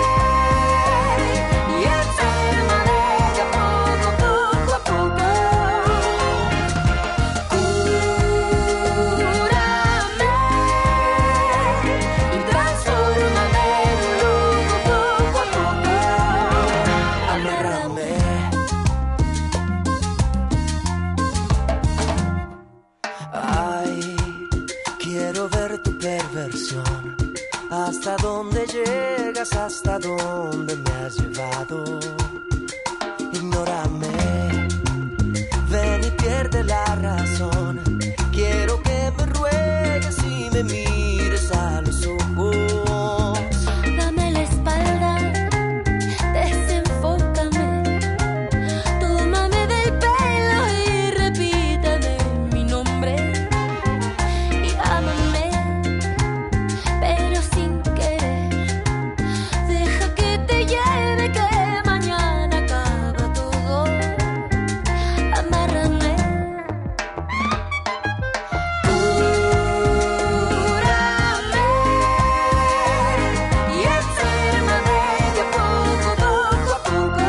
y enférmame de a poco, poco a poco. Cúrame y transfórmame en un loco poco a poco. Amárrame. Ay, quiero ver tu perversión. Hasta dónde llegas, hasta dónde me has llevado. Ignórame, ven y pierde la razón. Quiero que me ruegues y me mires a los ojos. Dame la espalda, desenfócame, tómame del pelo y repítame mi nombre. Y ámame, pero sin querer. Deja que te lleve, que mañana acaba todo. Amárrame. Cúrame y enférmame de a poco, poco a poco.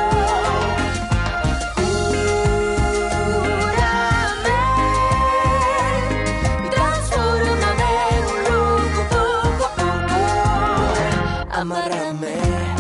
Cúrame y transfórmame en un loco poco a poco. Amárrame.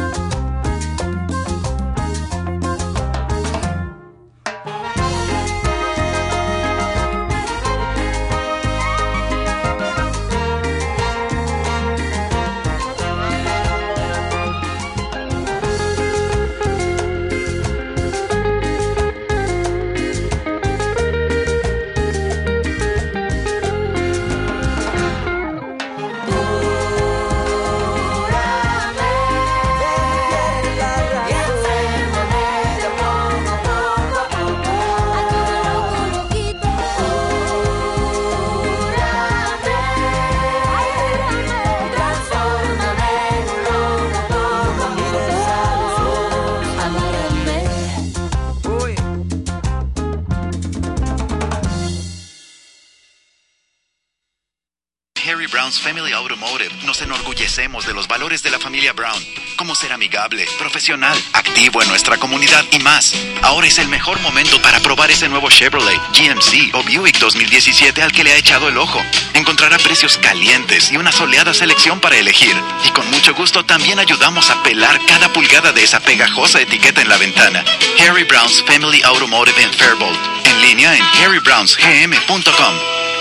Harry Brown's Family Automotive nos enorgullecemos de los valores de la familia Brown, como ser amigable, profesional, activo en nuestra comunidad y más. Ahora es el mejor momento para probar ese nuevo Chevrolet, GMC o Buick 2017 al que le ha echado el ojo. Encontrará precios calientes y una soleada selección para elegir. Y con mucho gusto también ayudamos a pelar cada pulgada de esa pegajosa etiqueta en la ventana. Harry Brown's Family Automotive en Faribault. En línea en harrybrownsgm.com.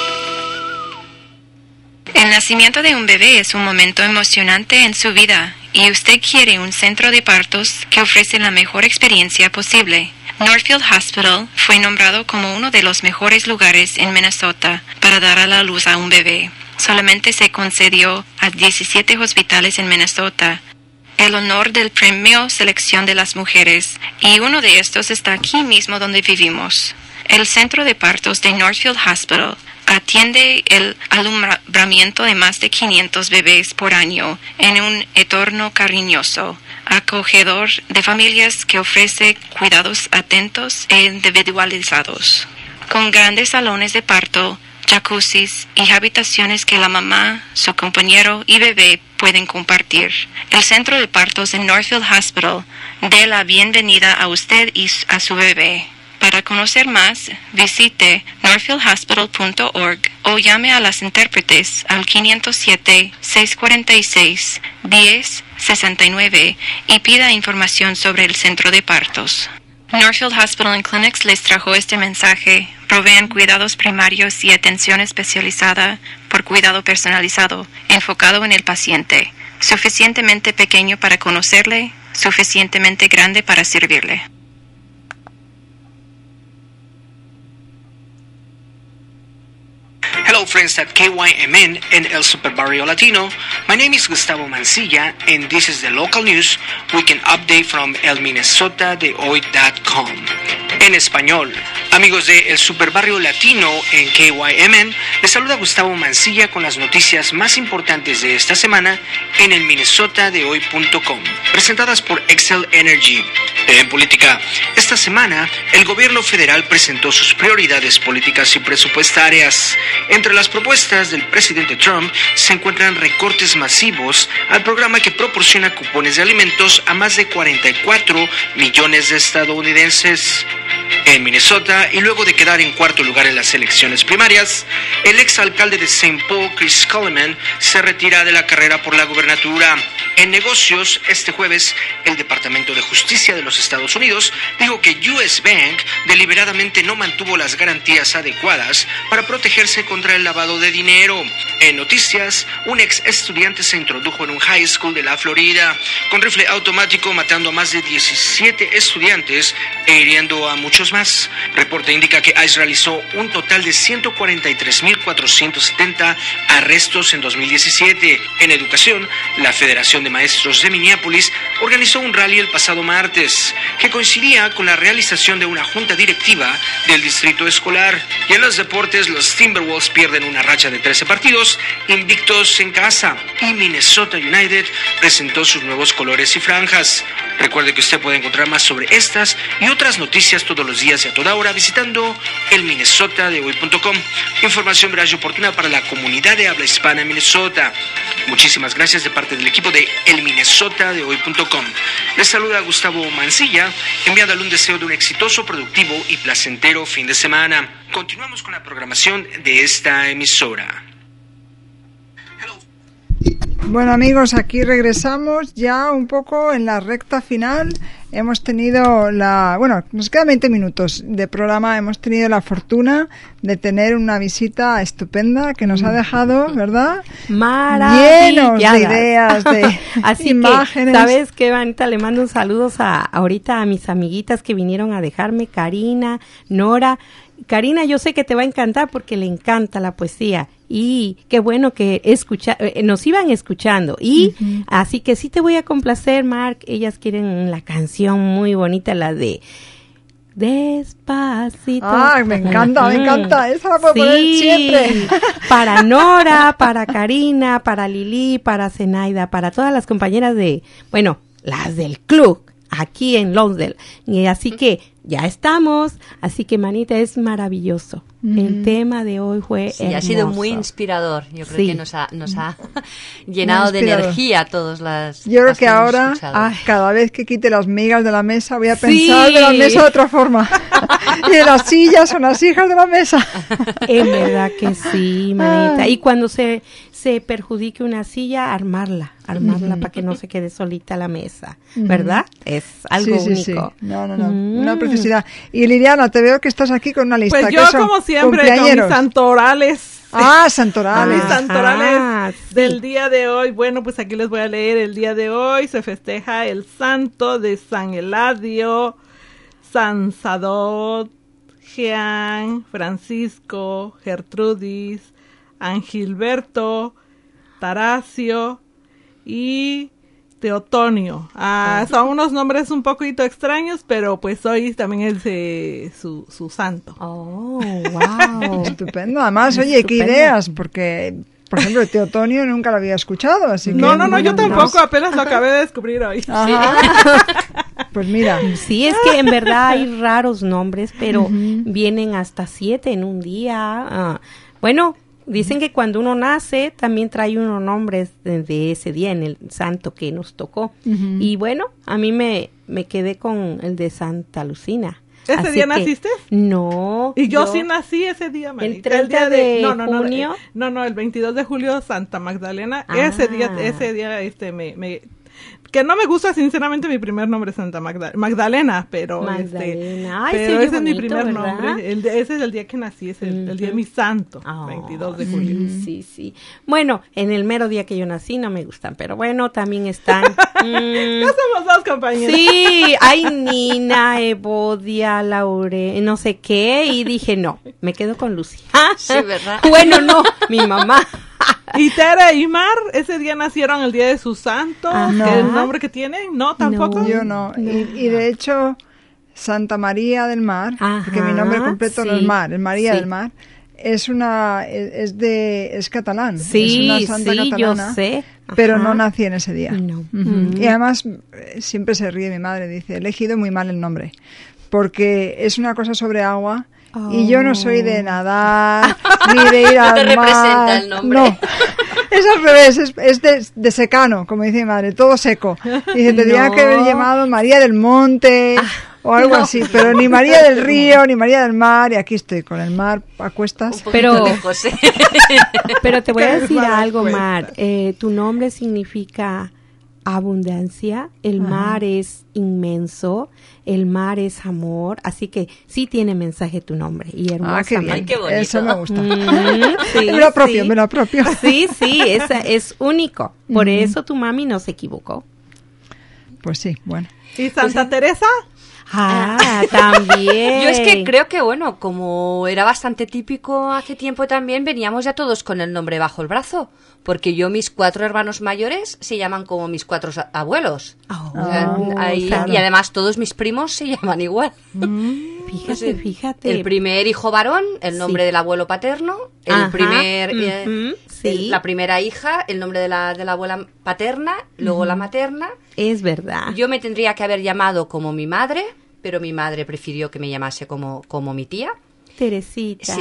El nacimiento de un bebé es un momento emocionante en su vida y usted quiere un centro de partos que ofrece la mejor experiencia posible. Northfield Hospital fue nombrado como uno de los mejores lugares en Minnesota para dar a la luz a un bebé. Solamente se concedió a 17 hospitales en Minnesota el honor del premio Selección de las Mujeres, y uno de estos está aquí mismo donde vivimos. El centro de partos de Northfield Hospital atiende el alumbramiento de más de 500 bebés por año en un entorno cariñoso, acogedor de familias que ofrece cuidados atentos e individualizados. Con grandes salones de parto, jacuzzis y habitaciones que la mamá, su compañero y bebé pueden compartir. El centro de partos de Northfield Hospital da la bienvenida a usted y a su bebé. Para conocer más, visite northfieldhospital.org o llame a las intérpretes al 507-646-1069 y pida información sobre el centro de partos. Northfield Hospital and Clinics les trajo este mensaje. Proveen cuidados primarios y atención especializada por cuidado personalizado, enfocado en el paciente. Suficientemente pequeño para conocerle, suficientemente grande para servirle. Hello friends at KYMN and El Super Barrio Latino. My name is Gustavo Mancilla and this is the local news weekend update from elminnesotadehoy.com. En español, amigos de El Super Barrio Latino en KYMN, les saluda Gustavo Mancilla con las noticias más importantes de esta semana en elminnesotadehoy.com, presentadas por Excel Energy. En política, esta semana el gobierno federal presentó sus prioridades políticas y presupuestarias. Entre las propuestas del presidente Trump se encuentran recortes masivos al programa que proporciona cupones de alimentos a más de 44 millones de estadounidenses. En Minnesota, y luego de quedar en cuarto lugar en las elecciones primarias, el exalcalde de St. Paul, Chris Coleman, se retira de la carrera por la gubernatura. En negocios, este jueves, el Departamento de Justicia de los Estados Unidos dijo que US Bank deliberadamente no mantuvo las garantías adecuadas para protegerse contra el lavado de dinero. En noticias, un ex estudiante se introdujo en un high school de la Florida con rifle automático, matando a más de 17 estudiantes e hiriendo a muchos más. Reporte indica que ICE realizó un total de 143.470 arrestos en 2017. En educación, la Federación de Maestros de Minneapolis organizó un rally el pasado martes, que coincidía con la realización de una junta directiva del distrito escolar. Y en los deportes, los Timberwolves pierden una racha de 13 partidos invictos en casa, y Minnesota United presentó sus nuevos colores y franjas. Recuerde que usted puede encontrar más sobre estas y otras noticias todos los días y a toda hora visitando elminnesotadehoy.com. Información veraz y oportuna para la comunidad de habla hispana en Minnesota. Muchísimas gracias de parte del equipo de elminnesotadehoy.com. Les saluda Gustavo Mancilla, enviándole un deseo de un exitoso, productivo y placentero fin de semana. Continuamos con la programación de esta emisora. Bueno amigos, aquí regresamos ya un poco en la recta final. Hemos tenido nos quedan 20 minutos de programa. Hemos tenido la fortuna de tener una visita estupenda que nos ha dejado, ¿verdad? Llenos de ideas, de así imágenes. Que, ¿sabes qué, Vanita? Le mando un saludo ahorita a mis amiguitas que vinieron a dejarme, Karina, Nora. Karina, yo sé que te va a encantar porque le encanta la poesía. Y qué bueno que nos iban escuchando. Y así que sí te voy a complacer, Mark. Ellas quieren la canción muy bonita, la de Despacito. ¡Ay, me encanta! Esa la puedo poner siempre. Para Nora, para Karina, para Lili, para Zenaida, para todas las compañeras las del club aquí en Lonsdale. Y así que ya estamos. Así que, manita, es maravilloso. El tema de hoy fue hermoso. Ha sido muy inspirador. Yo creo que nos ha llenado de energía a todos las. Yo creo que ahora, cada vez que quite las migas de la mesa, voy a pensar de la mesa de otra forma. Y de las sillas son las hijas de la mesa. En verdad que sí, manita. Y cuando se perjudique una silla, armarla para que no se quede solita la mesa, ¿verdad? Es algo único. Sí. No. Una preciosidad. Y Liliana, te veo que estás aquí con una lista. Pues yo, como siempre, con mis santorales. Santorales. Mis santorales del día de hoy. Bueno, pues aquí les voy a leer. El día de hoy se festeja el santo de San Eladio, San Sadot, Jean, Francisco, Gertrudis, Angilberto, Taracio y Teotonio. Son unos nombres un poquito extraños, pero pues hoy también es su santo. Oh, wow. Estupendo. Además, oye, qué ideas, porque, por ejemplo, Teotonio nunca lo había escuchado, así que... No, yo tampoco, apenas lo acabé de descubrir hoy. Sí. Pues mira. Sí, es que en verdad hay raros nombres, pero vienen hasta 7 en un día. Dicen que cuando uno nace también trae unos nombres de ese día en el santo que nos tocó. Y bueno, a mí me quedé con el de Santa Lucina. ¿Ese día naciste? No. Y yo sí nací ese día, manita. El 30 de junio. No, el 22 de julio, Santa Magdalena. Ese día Que no me gusta, sinceramente, mi primer nombre es Santa Magdalena, pero Magdalena. Ay, pero sí, ese es mi bonito, primer ¿verdad? nombre. Ese es el día que nací, es el día de mi santo, 22 de julio. Sí. Bueno, en el mero día que yo nací no me gustan, pero bueno, también están. Ya somos dos compañeras. Sí, hay Nina, Evodia, Laure, no sé qué, y dije no, me quedo con Lucy. Sí, ¿verdad? Bueno, no, mi mamá. Y Tere y Mar, ese día nacieron el día de su santo. Ajá. ¿El nombre que tienen? No, tampoco. Yo no. Y de hecho, Santa María del Mar, porque mi nombre completo no es Mar, es María del Mar, es catalán. Sí, es una santa catalana, yo sé. pero no nací en ese día. No. Y además, siempre se ríe mi madre, dice, he elegido muy mal el nombre, porque es una cosa sobre agua. Y yo no soy de nadar, ni de ir al mar. No te representa el nombre. No, es al revés, es de secano, como dice mi madre, todo seco. Y se tendría que haber llamado María del Monte o algo así, pero ni María del Río, ni María del Mar, y aquí estoy con el mar a cuestas. Pero te voy a Qué decir algo, cuesta. Mar. Tu nombre significa abundancia, el mar es inmenso, el mar es amor, así que sí tiene mensaje tu nombre y hermosa. Qué bien. Ay, qué bonito. Eso me gusta. Sí, me lo apropio. Sí, es único. Por eso tu mami no se equivocó. Pues sí, bueno. ¿Y Santa Teresa? También. Yo es que creo que, bueno, como era bastante típico hace tiempo también, veníamos ya todos con el nombre bajo el brazo. Porque mis 4 hermanos mayores se llaman como mis 4 abuelos. Claro. Y además todos mis primos se llaman igual. Fíjate. El primer hijo varón, el nombre del abuelo paterno. El primer... la primera hija, el nombre de la abuela paterna, luego la materna. Es verdad. Yo me tendría que haber llamado como mi madre, pero mi madre prefirió que me llamase como mi tía. Teresita,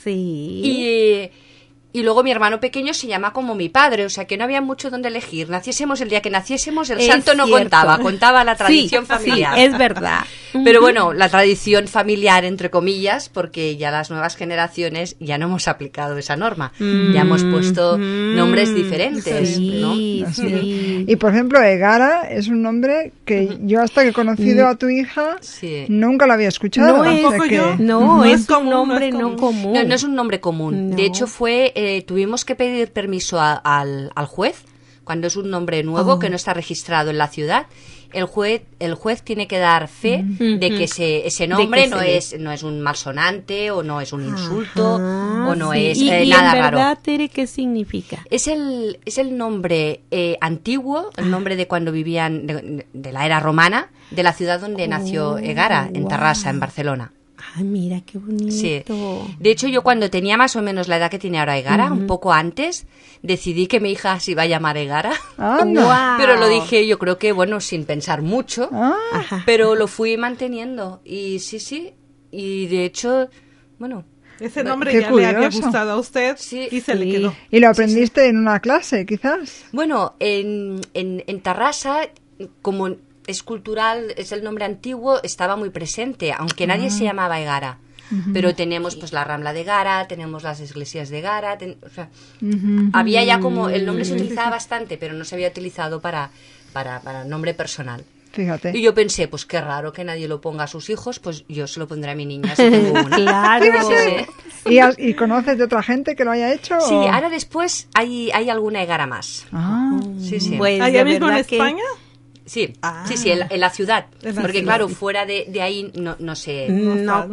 sí. Y luego mi hermano pequeño se llama como mi padre, o sea que no había mucho donde elegir. Naciésemos el día que naciésemos, el santo no contaba la tradición familiar. Sí, es verdad. Pero bueno, la tradición familiar, entre comillas, porque ya las nuevas generaciones ya no hemos aplicado esa norma. Ya hemos puesto nombres diferentes, ¿no? Sí. Y por ejemplo, Egara es un nombre que yo hasta que he conocido a tu hija nunca lo había escuchado. No es un nombre no común. No es un nombre común. No. De hecho tuvimos que pedir permiso al juez cuando es un nombre nuevo que no está registrado en la ciudad. El juez tiene que dar fe de que ese nombre no es un malsonante o no es un insulto o no es nada en raro. verdad, Tere, ¿qué significa? Es el nombre antiguo, el nombre de cuando vivían de la era romana, de la ciudad donde nació Egara, en Tarrasa, en Barcelona. Ay, mira, qué bonito. Sí. De hecho, yo cuando tenía más o menos la edad que tiene ahora Egara, un poco antes, decidí que mi hija se iba a llamar Egara. Anda. Pero lo dije, yo creo que, bueno, sin pensar mucho, pero lo fui manteniendo. Y sí, y de hecho, bueno... Ese nombre ya le había gustado a usted y se le quedó. ¿Y lo aprendiste en una clase, quizás? Bueno, en Tarrasa, como... es cultural, es el nombre antiguo, estaba muy presente, aunque nadie se llamaba Egara. Pero tenemos pues la Rambla de Egara, tenemos las iglesias de Egara, había ya como, el nombre se utilizaba bastante, pero no se había utilizado para nombre personal. Fíjate. Y yo pensé, pues qué raro que nadie lo ponga a sus hijos, pues yo se lo pondré a mi niña si tengo una. Claro. ¿Y conoces de otra gente que lo haya hecho? Sí, ahora después hay alguna Egara más. Sí. Pues, ¿Allá mismo en España? Sí, sí, en la ciudad. Porque claro, fuera de ahí no sé. No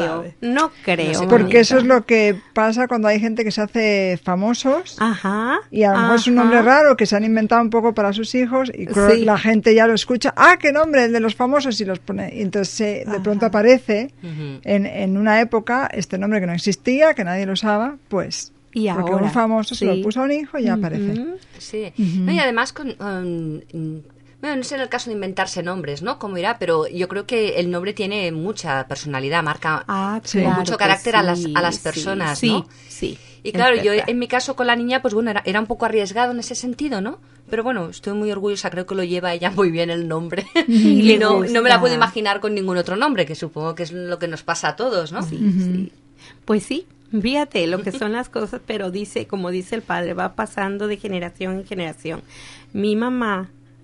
creo. Porque eso es lo que pasa cuando hay gente que se hace famosos. Y a lo mejor es un nombre raro que se han inventado un poco para sus hijos y la gente ya lo escucha. ¡Qué nombre! El de los famosos, y los pone. Y entonces de pronto aparece en una época este nombre que no existía, que nadie lo usaba, pues... Y porque ahora, un famoso se lo puso a un hijo y ya aparece. Sí. No, y además bueno, no sé en el caso de inventarse nombres, ¿no? Cómo irá, pero yo creo que el nombre tiene mucha personalidad, marca mucho carácter a las personas, ¿no? Sí. Y claro, yo en mi caso con la niña, pues bueno, era un poco arriesgado en ese sentido, ¿no? Pero bueno, estoy muy orgullosa, creo que lo lleva ella muy bien el nombre. Y no me la puedo imaginar con ningún otro nombre, que supongo que es lo que nos pasa a todos, ¿no? Sí. Pues sí. Fíjate lo que son las cosas, pero como dice el padre, va pasando de generación en generación. Mi mamá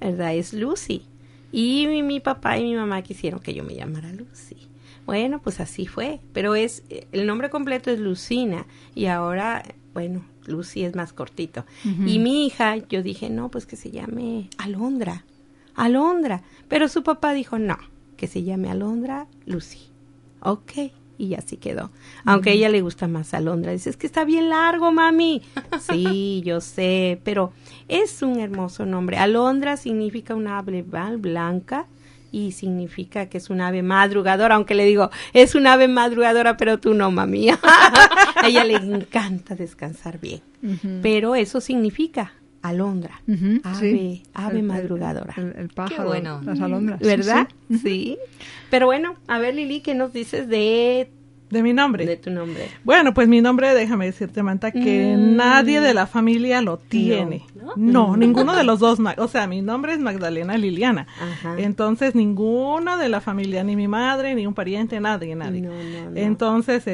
¿verdad? Es Lucy. Y mi papá y mi mamá quisieron que yo me llamara Lucy. Bueno, pues así fue. Pero el nombre completo es Lucina. Y ahora, bueno, Lucy es más cortito. Ujú. Y mi hija, yo dije, no, pues que se llame Alondra. Alondra. Pero su papá dijo, no, que se llame Alondra Lucy. Ok. Y así quedó. Aunque a ella le gusta más Alondra. Dice, es que está bien largo, mami. Sí, yo sé, pero es un hermoso nombre. Alondra significa una ave blanca y significa que es una ave madrugadora, aunque le digo, es una ave madrugadora, pero tú no, mami. A ella le encanta descansar bien. Ujú. Pero eso significa Alondra, Ujú, sí. ave madrugadora. El pájaro, Qué bueno. las alondras. ¿Verdad? Sí, Sí. Pero bueno, a ver, Lili, ¿qué nos dices de mi nombre? De tu nombre. Bueno, pues mi nombre, déjame decirte, Manta, que nadie de la familia lo tiene. No, ninguno de los dos. O sea, mi nombre es Magdalena Liliana. Ajá. Entonces, ninguno de la familia, ni mi madre, ni un pariente, nadie. No. Entonces,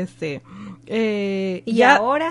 ¿Y ya, ahora?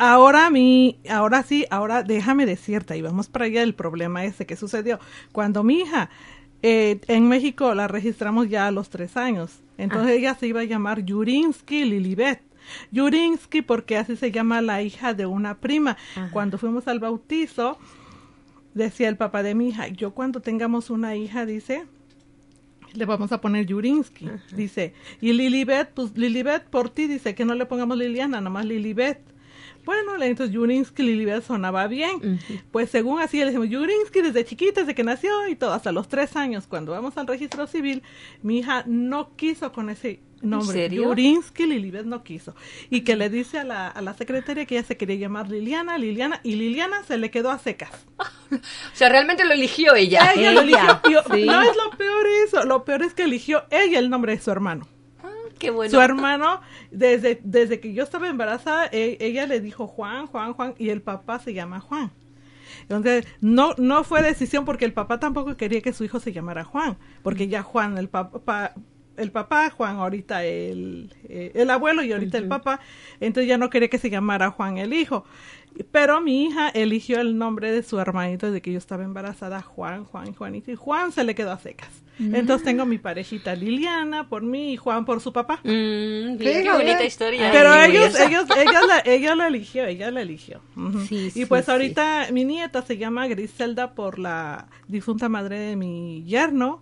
Ahora déjame decirte, y vamos para allá el problema que sucedió. Cuando mi hija, en México la registramos ya a los 3 años, entonces ella se iba a llamar Yurinsky Lilibet. Yurinsky porque así se llama la hija de una prima. Ajá. Cuando fuimos al bautizo, decía el papá de mi hija, yo cuando tengamos una hija, dice, le vamos a poner Yurinsky, dice, y Lilibet, pues Lilibet por ti, dice, que no le pongamos Liliana, nomás Lilibet. Bueno, entonces Yurinsky Lilibet sonaba bien. Pues según así le decimos Yurinsky desde chiquita, desde que nació y todo, hasta los 3 años. Cuando vamos al registro civil, mi hija no quiso con ese nombre. ¿En serio? Yurinsky Lilibet no quiso. Y que le dice a la secretaria que ella se quería llamar Liliana, y Liliana se le quedó a secas. O sea, realmente lo eligió ella. Ella lo eligió. Sí. No es lo peor eso, lo peor es que eligió ella el nombre de su hermano. Qué bueno. Su hermano, desde que yo estaba embarazada, ella le dijo Juan, y el papá se llama Juan. Entonces, no fue decisión porque el papá tampoco quería que su hijo se llamara Juan, porque ya Juan, el papá, Juan ahorita el abuelo y ahorita el papá, entonces ya no quería que se llamara Juan el hijo. Pero mi hija eligió el nombre de su hermanito desde que yo estaba embarazada, Juanito, y Juan se le quedó a secas. Entonces tengo mi parejita Liliana por mí y Juan por su papá. Qué bonita historia. Pero Ay, ella lo eligió. Ujú. Sí, Y sí, pues sí. ahorita mi nieta se llama Griselda por la difunta madre de mi yerno,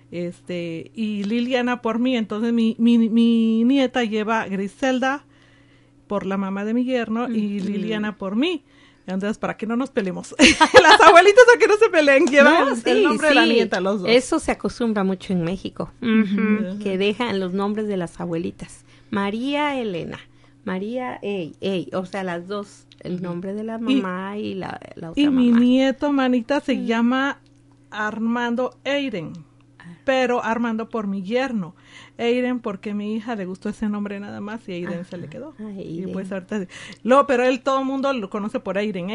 y Liliana por mí. Entonces mi nieta lleva Griselda por la mamá de mi yerno y Liliana por mí. Entonces, para que no nos peleemos. Las abuelitas a que no se peleen, llevan el nombre de la nieta, los dos. Eso se acostumbra mucho en México, que dejan los nombres de las abuelitas. María Elena, María o sea, las dos, el nombre de la mamá y la otra Y mi mamá. nieto, manita, se llama Armando Eiren, pero Armando por mi yerno. Eiren porque a mi hija le gustó ese nombre nada más y Eiren se le quedó. Y pues ahorita, pero él, todo el mundo lo conoce por Eiren.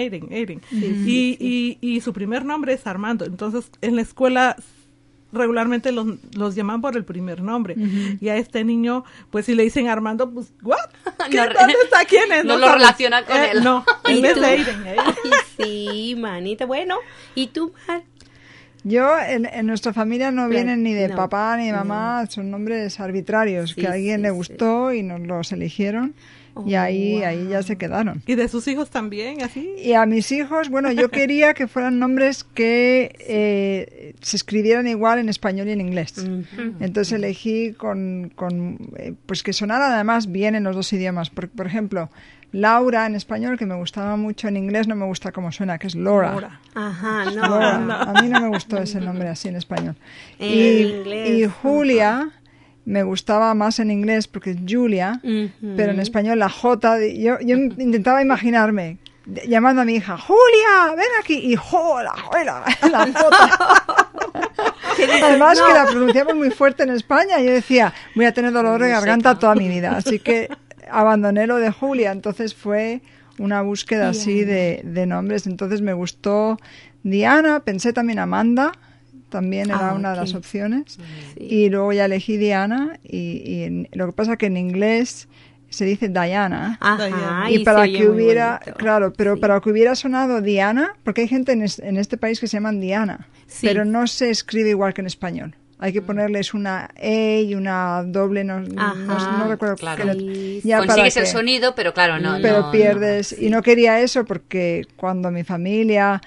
Y su primer nombre es Armando. Entonces, en la escuela regularmente los llaman por el primer nombre. Y a este niño, pues si le dicen Armando, pues, ¿what? ¿Dónde está? ¿Quién es? No lo sabe. relaciona con él. No, en vez de Eiren. Ay, sí, manita. Bueno, ¿y tú, Mar? Yo, en nuestra familia no vienen ni de no, papá ni de mamá, son nombres arbitrarios, Sí, que a alguien sí, le sí. gustó y nos los eligieron y ahí ya se quedaron. ¿Y de sus hijos también, así? Y a mis hijos, bueno, yo quería que fueran nombres que se escribieran igual en español y en inglés. Entonces elegí pues que sonaran además bien en los dos idiomas. Por ejemplo, Laura en español, que me gustaba mucho, en inglés no me gusta cómo suena, que es Laura. Ajá, no. Laura. A mí no me gustó ese nombre así en español. En inglés. Y Julia me gustaba más en inglés porque es Julia, pero en español la J, yo intentaba imaginarme llamando a mi hija, Julia, ven aquí, y la J. Además que la pronunciamos muy fuerte en España, yo decía, voy a tener dolor de garganta toda mi vida, así que abandoné lo de Julia. Entonces fue una búsqueda así de nombres. Entonces me gustó Diana, pensé también Amanda, también era una de las opciones. Y luego ya elegí Diana y lo que pasa que en inglés se dice Diana. Ajá, y y para se oye que muy hubiera, bonito. claro, pero Sí. para que hubiera sonado Diana, porque hay gente en este país que se llaman Diana, Sí. pero no se escribe igual que en español. Hay que ponerles una E y una doble, no recuerdo. claro. Ya para Consigues el que- sonido, pero claro, no. pero no, pierdes, y no quería eso porque cuando mi familia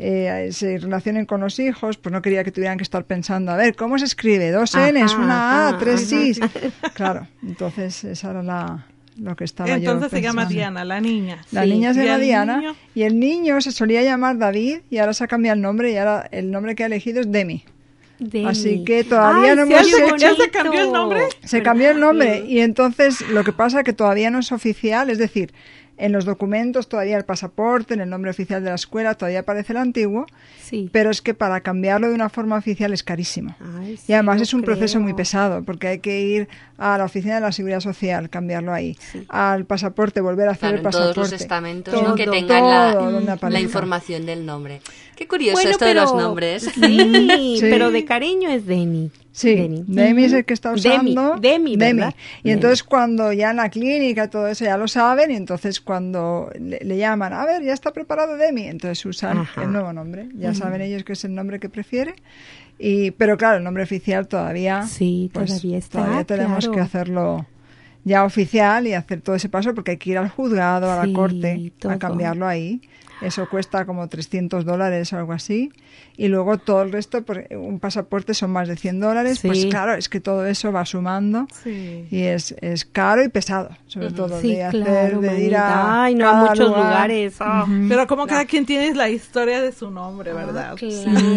se relacionen con los hijos, pues no quería que tuvieran que estar pensando, a ver, ¿cómo se escribe? 2 N's, una A, 3 I's. Claro, entonces esa era lo que estaba yo Entonces se llama pensando. Diana, la niña. La Sí. niña se ¿Y llama el Diana niño? y el niño se solía llamar David y ahora se ha cambiado el nombre y ahora el nombre que ha elegido es Demi. Demi. Así que todavía Ay, no sí, hemos qué hecho... bonito. ¿Se cambió el nombre? Se cambió el nombre y entonces lo que pasa es que todavía no es oficial, es decir, en los documentos todavía el pasaporte, en el nombre oficial de la escuela todavía aparece el antiguo, Sí. pero es que para cambiarlo de una forma oficial es carísimo. Ay, sí, Y además lo es un proceso creo. muy pesado porque hay que ir a la oficina de la Seguridad Social, cambiarlo ahí, al pasaporte, volver a hacer Claro, el en pasaporte. todos los estamentos, Todo, ¿no? Que tengan la, todo donde la aparezca. información del nombre. Qué curioso Bueno, esto de los nombres. Sí, Sí. pero de cariño es Deni. Sí, Demi es el que está Demi, usando. Demi, ¿verdad? Y entonces cuando ya en la clínica todo eso ya lo saben y entonces cuando le llaman, a ver, ya está preparado Demi, entonces usan Ajá. el nuevo nombre. Ya Ujú. saben ellos que es el nombre que prefiere. Pero claro, el nombre oficial todavía, todavía está, todavía tenemos claro. que hacerlo ya oficial y hacer todo ese paso porque hay que ir al juzgado, a Sí, la corte, todo. a cambiarlo ahí. Eso cuesta como $300 o algo así. Y luego todo el resto, un pasaporte son más de $100. Sí. Pues claro, es que todo eso va sumando. Sí. Y es caro y pesado, sobre todo. Sí, de hacer, claro, de ir a manita. Ay, no, a cada muchos lugar. lugares. Ah. Ujú. Pero como cada quien tiene la historia de su nombre, ¿verdad? Sí,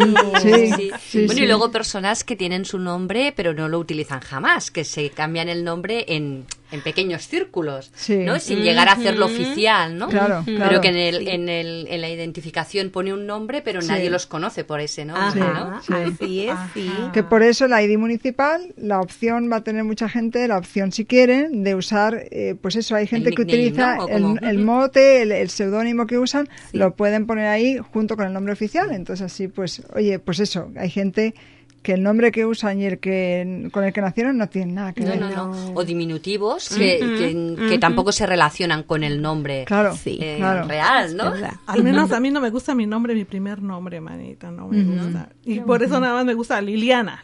Bueno, sí. y luego personas que tienen su nombre pero no lo utilizan jamás, que se cambian el nombre en pequeños círculos, Sí. ¿no? Sin llegar a hacerlo oficial, ¿no? Claro, Pero claro. que en la identificación pone un nombre, pero Sí. nadie los conoce por ese nombre, ¿no? Así es, sí. Que por eso la ID municipal, la opción va a tener mucha gente, la opción si quieren, de usar, pues eso, hay gente que nickname, utiliza ¿no? ¿O cómo? el mote, el seudónimo que usan, lo pueden poner ahí junto con el nombre oficial. Entonces así, pues, oye, pues eso, hay gente que el nombre que usan y el que con el que nacieron no tienen nada que ver. No. O diminutivos que tampoco se relacionan con el nombre Claro, real, ¿no? Al menos a mí no me gusta mi nombre, mi primer nombre, manita, no me gusta. Y por eso nada más me gusta Liliana.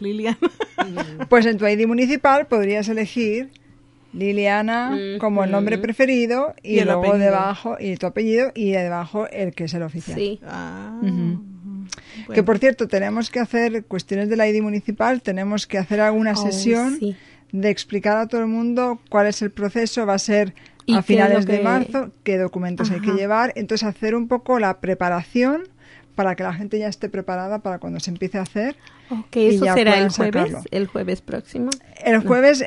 Pues en tu ID municipal podrías elegir Liliana como el nombre preferido y, Y el luego apellido. debajo, y tu apellido, y debajo el que es el oficial. Sí. Ujú. Que por cierto, tenemos que hacer cuestiones de la ID municipal, tenemos que hacer alguna sesión sí. de explicar a todo el mundo cuál es el proceso, va a ser ¿Y a qué es lo finales de que- marzo, qué documentos hay que Ajá. llevar, entonces hacer un poco la preparación para que la gente ya esté preparada para cuando se empiece a hacer. Ok, y eso ya será puedan el jueves sacarlo. próximo. El jueves,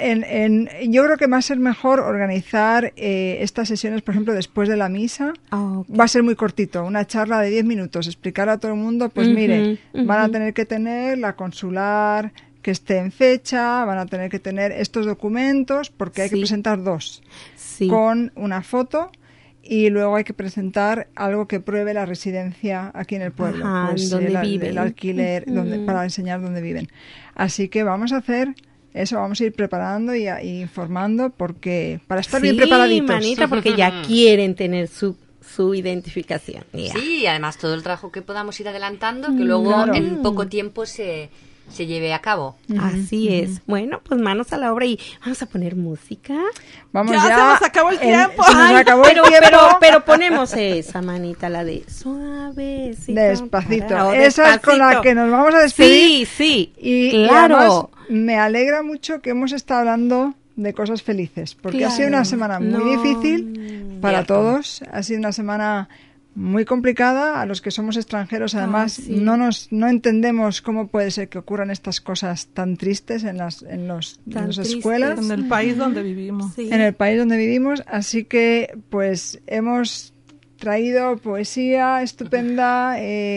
yo creo que va a ser mejor organizar estas sesiones, por ejemplo, después de la misa. Va a ser muy cortito, una charla de 10 minutos, explicar a todo el mundo, pues Ujú, mire, van a ujú. tener que tener la consular que esté en fecha, van a tener que tener estos documentos, porque hay que Sí. presentar dos, Sí. con una foto. Y luego hay que presentar algo que pruebe la residencia aquí en el pueblo, Ajá, pues donde el viven. alquiler, para enseñar dónde viven. Así que vamos a hacer eso, vamos a ir preparando y informando porque para estar bien preparaditos. Manita, porque ya quieren tener su identificación. Ya. Sí, y además todo el trabajo que podamos ir adelantando, que luego Claro. en poco tiempo se lleve a cabo. Así es. Bueno, pues manos a la obra y vamos a poner música. Vamos Ya se nos acabó el tiempo. Se nos Ay, acabó el pero, tiempo. pero ponemos esa manita, la de suavecito. Despacito. Para- Esa es con la despacito. que nos vamos a despedir. Sí, sí. Y claro. además me alegra mucho que hemos estado hablando de cosas felices, porque ha sido una Claro. semana muy No, difícil para cierto. todos. Ha sido una semana muy complicada. A los que somos extranjeros, además, sí. no entendemos cómo puede ser que ocurran estas cosas tan tristes en las escuelas. En el país donde vivimos. En el país donde vivimos, así que pues hemos traído poesía estupenda,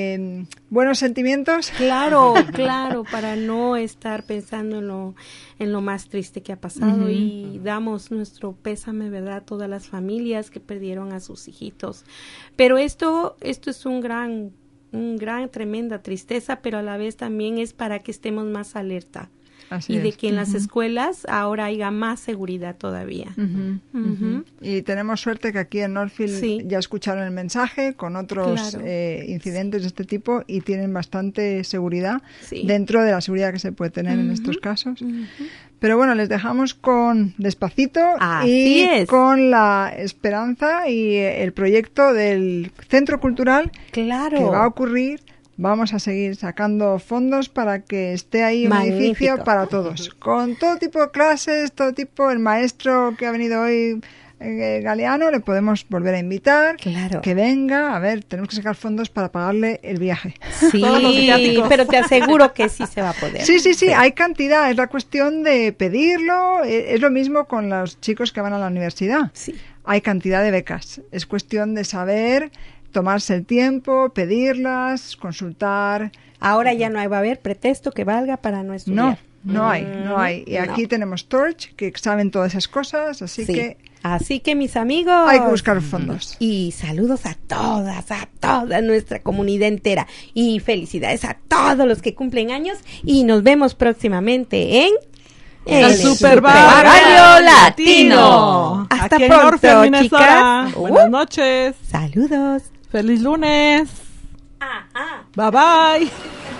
buenos sentimientos. Claro, claro, para no estar pensando en lo más triste que ha pasado. Ujú. Y damos nuestro pésame, ¿verdad?, a todas las familias que perdieron a sus hijitos. Pero esto es un gran, tremenda tristeza, pero a la vez también es para que estemos más alerta. Así y de es. que en las escuelas ahora haya más seguridad todavía. Y tenemos suerte que aquí en Northfield ya escucharon el mensaje con otros incidentes de este tipo y tienen bastante seguridad dentro de la seguridad que se puede tener en estos casos. Pero bueno, les dejamos con Despacito con la esperanza y el proyecto del Centro Cultural que va a ocurrir. Vamos a seguir sacando fondos para que esté ahí un edificio para todos. Con todo tipo de clases, todo tipo, el maestro que ha venido hoy, Galeano, le podemos volver a invitar. Que venga, a ver, tenemos que sacar fondos para pagarle el viaje. Sí, pero te aseguro que sí se va a poder. Sí, hay cantidad, es la cuestión de pedirlo, es lo mismo con los chicos que van a la universidad. Hay cantidad de becas, es cuestión de saber, tomarse el tiempo, pedirlas, consultar. Ahora ya no va a haber pretexto que valga para no estudiar. No hay. Y aquí tenemos Torch, que saben todas esas cosas, así que mis amigos, hay que buscar fondos. Y saludos a toda nuestra comunidad entera. Y felicidades a todos los que cumplen años. Y nos vemos próximamente en el Super Barrio Latino. Hasta aquí pronto, en chicas. Buenas noches. Saludos. Feliz lunes. Bye bye.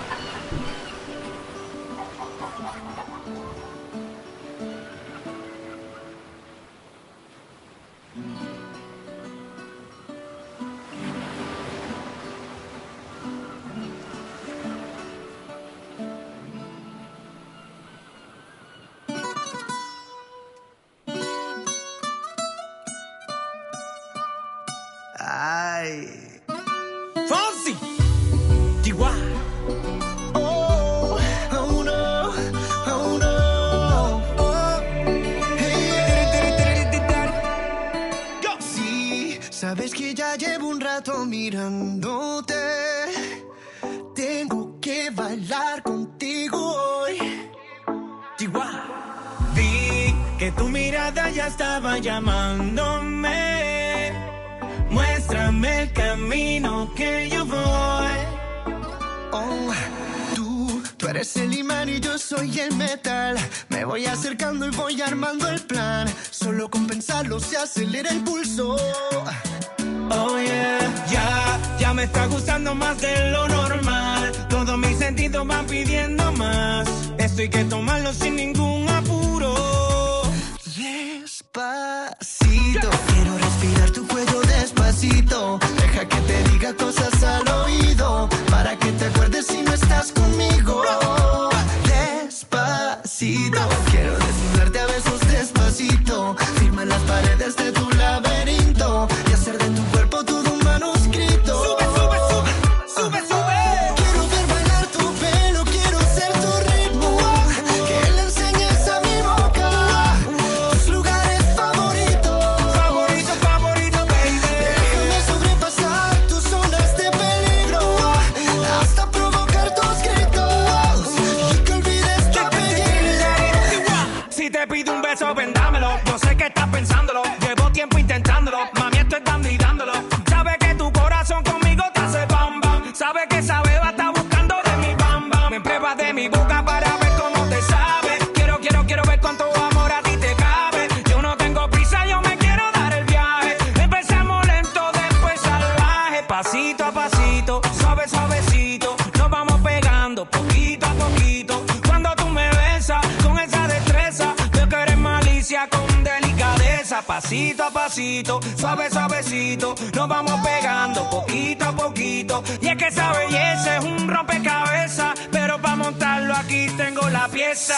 Ay, Fonsi, Chihuahua. Oh, oh no, oh no, oh. Hey. Sí, sabes que ya llevo un rato mirándote. Tengo que bailar contigo hoy. Chihuahua. Vi que tu mirada ya estaba llamándome. Muéstrame el camino que yo voy. Oh, tú eres el imán y yo soy el metal. Me voy acercando y voy armando el plan. Solo con pensarlo se acelera el pulso. Oh yeah, ya me está gustando más de lo normal. Todos mis sentidos van pidiendo más. Esto hay que tomarlo sin ningún apuro. Despacito, quiero respirar tu cuello despacito. Deja que te diga cosas al oído, para que te acuerdes si no estás conmigo. Despacito, quiero desnudarte a besos despacito. Firma las paredes de tu laberinto y hacer de tu cuerpo todo un manuscrito. Sube, sube, sube, sube, sube. Quiero ver bailar tu pelo, quiero ser tu ritmo. Que le enseñes a mi boca tus lugares favoritos. Favorito, favorito, baby. Déjame sobrepasar tus zonas de peligro hasta provocar tus gritos y que olvides tu apellido. Si te pido un beso, vendámelo. Yo sé que estás pensándolo. Llevo tiempo intentándolo. Mami, estoy dando y dándolo. Sabe que tu corazón conmigo te hace bam bam. Sabe que esa beba está buscando de mi bam bam. Me pruebas de mi boca para ver cómo te sabe. Quiero ver cuánto amor a ti te cabe. Yo no tengo prisa, yo me quiero dar el viaje. Empezamos lento, después salvaje. Pasito a pasito, suave, suavecito. Nos vamos pegando poquito a poquito. Cuando tú me besas con esa destreza, veo que eres malicia con delicadeza. Pasito a pasito, suave, suavecito. Nos vamos pegando poquito a poquito. Y es que esa belleza es un rompecabezas, pero para montarlo aquí tengo la pieza.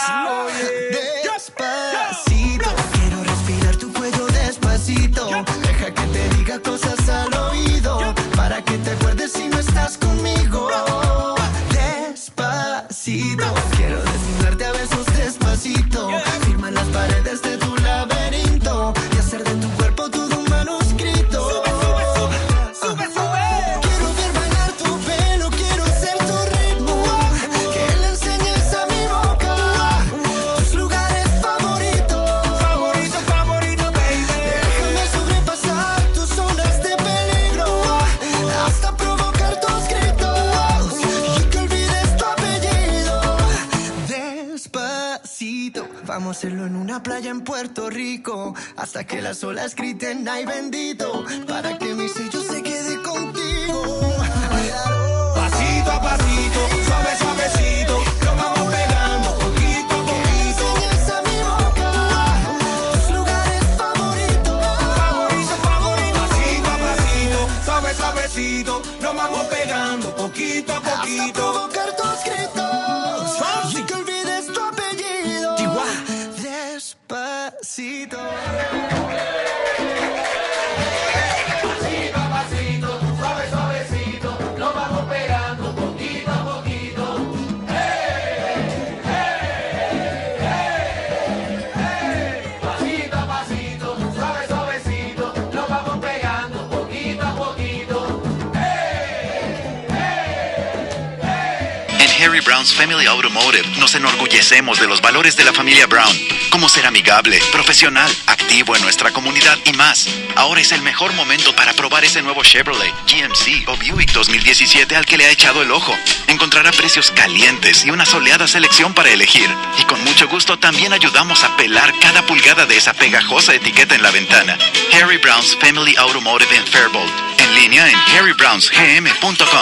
Despacito, quiero respirar tu cuello despacito. Deja que te diga cosas al oído, para que te acuerdes si no estás conmigo. Despacito, quiero desnudarte a besos despacito. Firma las paredes de tu laberinto y hacer de tu cuerpo todo un manuscrito. Sube, sube, sube, sube, sube. Quiero ver bailar tu pelo, quiero ser tu ritmo. Que le enseñes a mi boca tus lugares favoritos. Favorito, favorito, baby. Déjame sobrepasar tus zonas de peligro hasta provocar tus gritos Vamos a hacerlo en una playa en Puerto Rico, hasta que las olas griten ay bendito, para que mi sello se quede contigo. Pasito a pasito, suave suavecito, lo vamos pegando poquito a poquito. Enseñas a mi boca tus lugares favoritos. Pasito a pasito, suave suavecito, lo vamos pegando poquito a poquito. Hasta provocar tus gritos, sin que olvides tu apellido. Despacito. Pasito a pasito, suave suavecito, lo vamos pegando poquito a poquito. Hey, hey, hey, hey. Pasito a pasito, suave suavecito, lo vamos pegando poquito a poquito. En Harry Brown's Family Automotive nos enorgullecemos de los valores de la familia Brown, como ser amigable, profesional, activo en nuestra comunidad y más. Ahora es el mejor momento para probar ese nuevo Chevrolet, GMC o Buick 2017 al que le ha echado el ojo. Encontrará precios calientes y una soleada selección para elegir. Y con mucho gusto también ayudamos a pelar cada pulgada de esa pegajosa etiqueta en la ventana. Harry Brown's Family Automotive en Faribault. En línea en harrybrownsgm.com.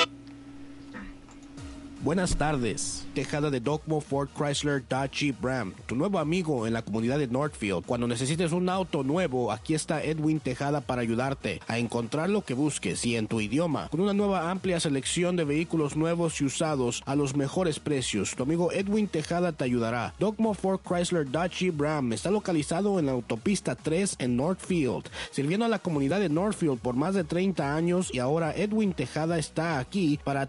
Buenas tardes, Tejada de Docmo Ford Chrysler Dodge Jeep Ram, tu nuevo amigo en la comunidad de Northfield. Cuando necesites un auto nuevo, aquí está Edwin Tejada para ayudarte a encontrar lo que busques y en tu idioma, con una nueva amplia selección de vehículos nuevos y usados a los mejores precios. Tu amigo Edwin Tejada te ayudará. Docmo Ford Chrysler Dodge Jeep Ram está localizado en la autopista 3 en Northfield, sirviendo a la comunidad de Northfield por más de 30 años, y ahora Edwin Tejada está aquí para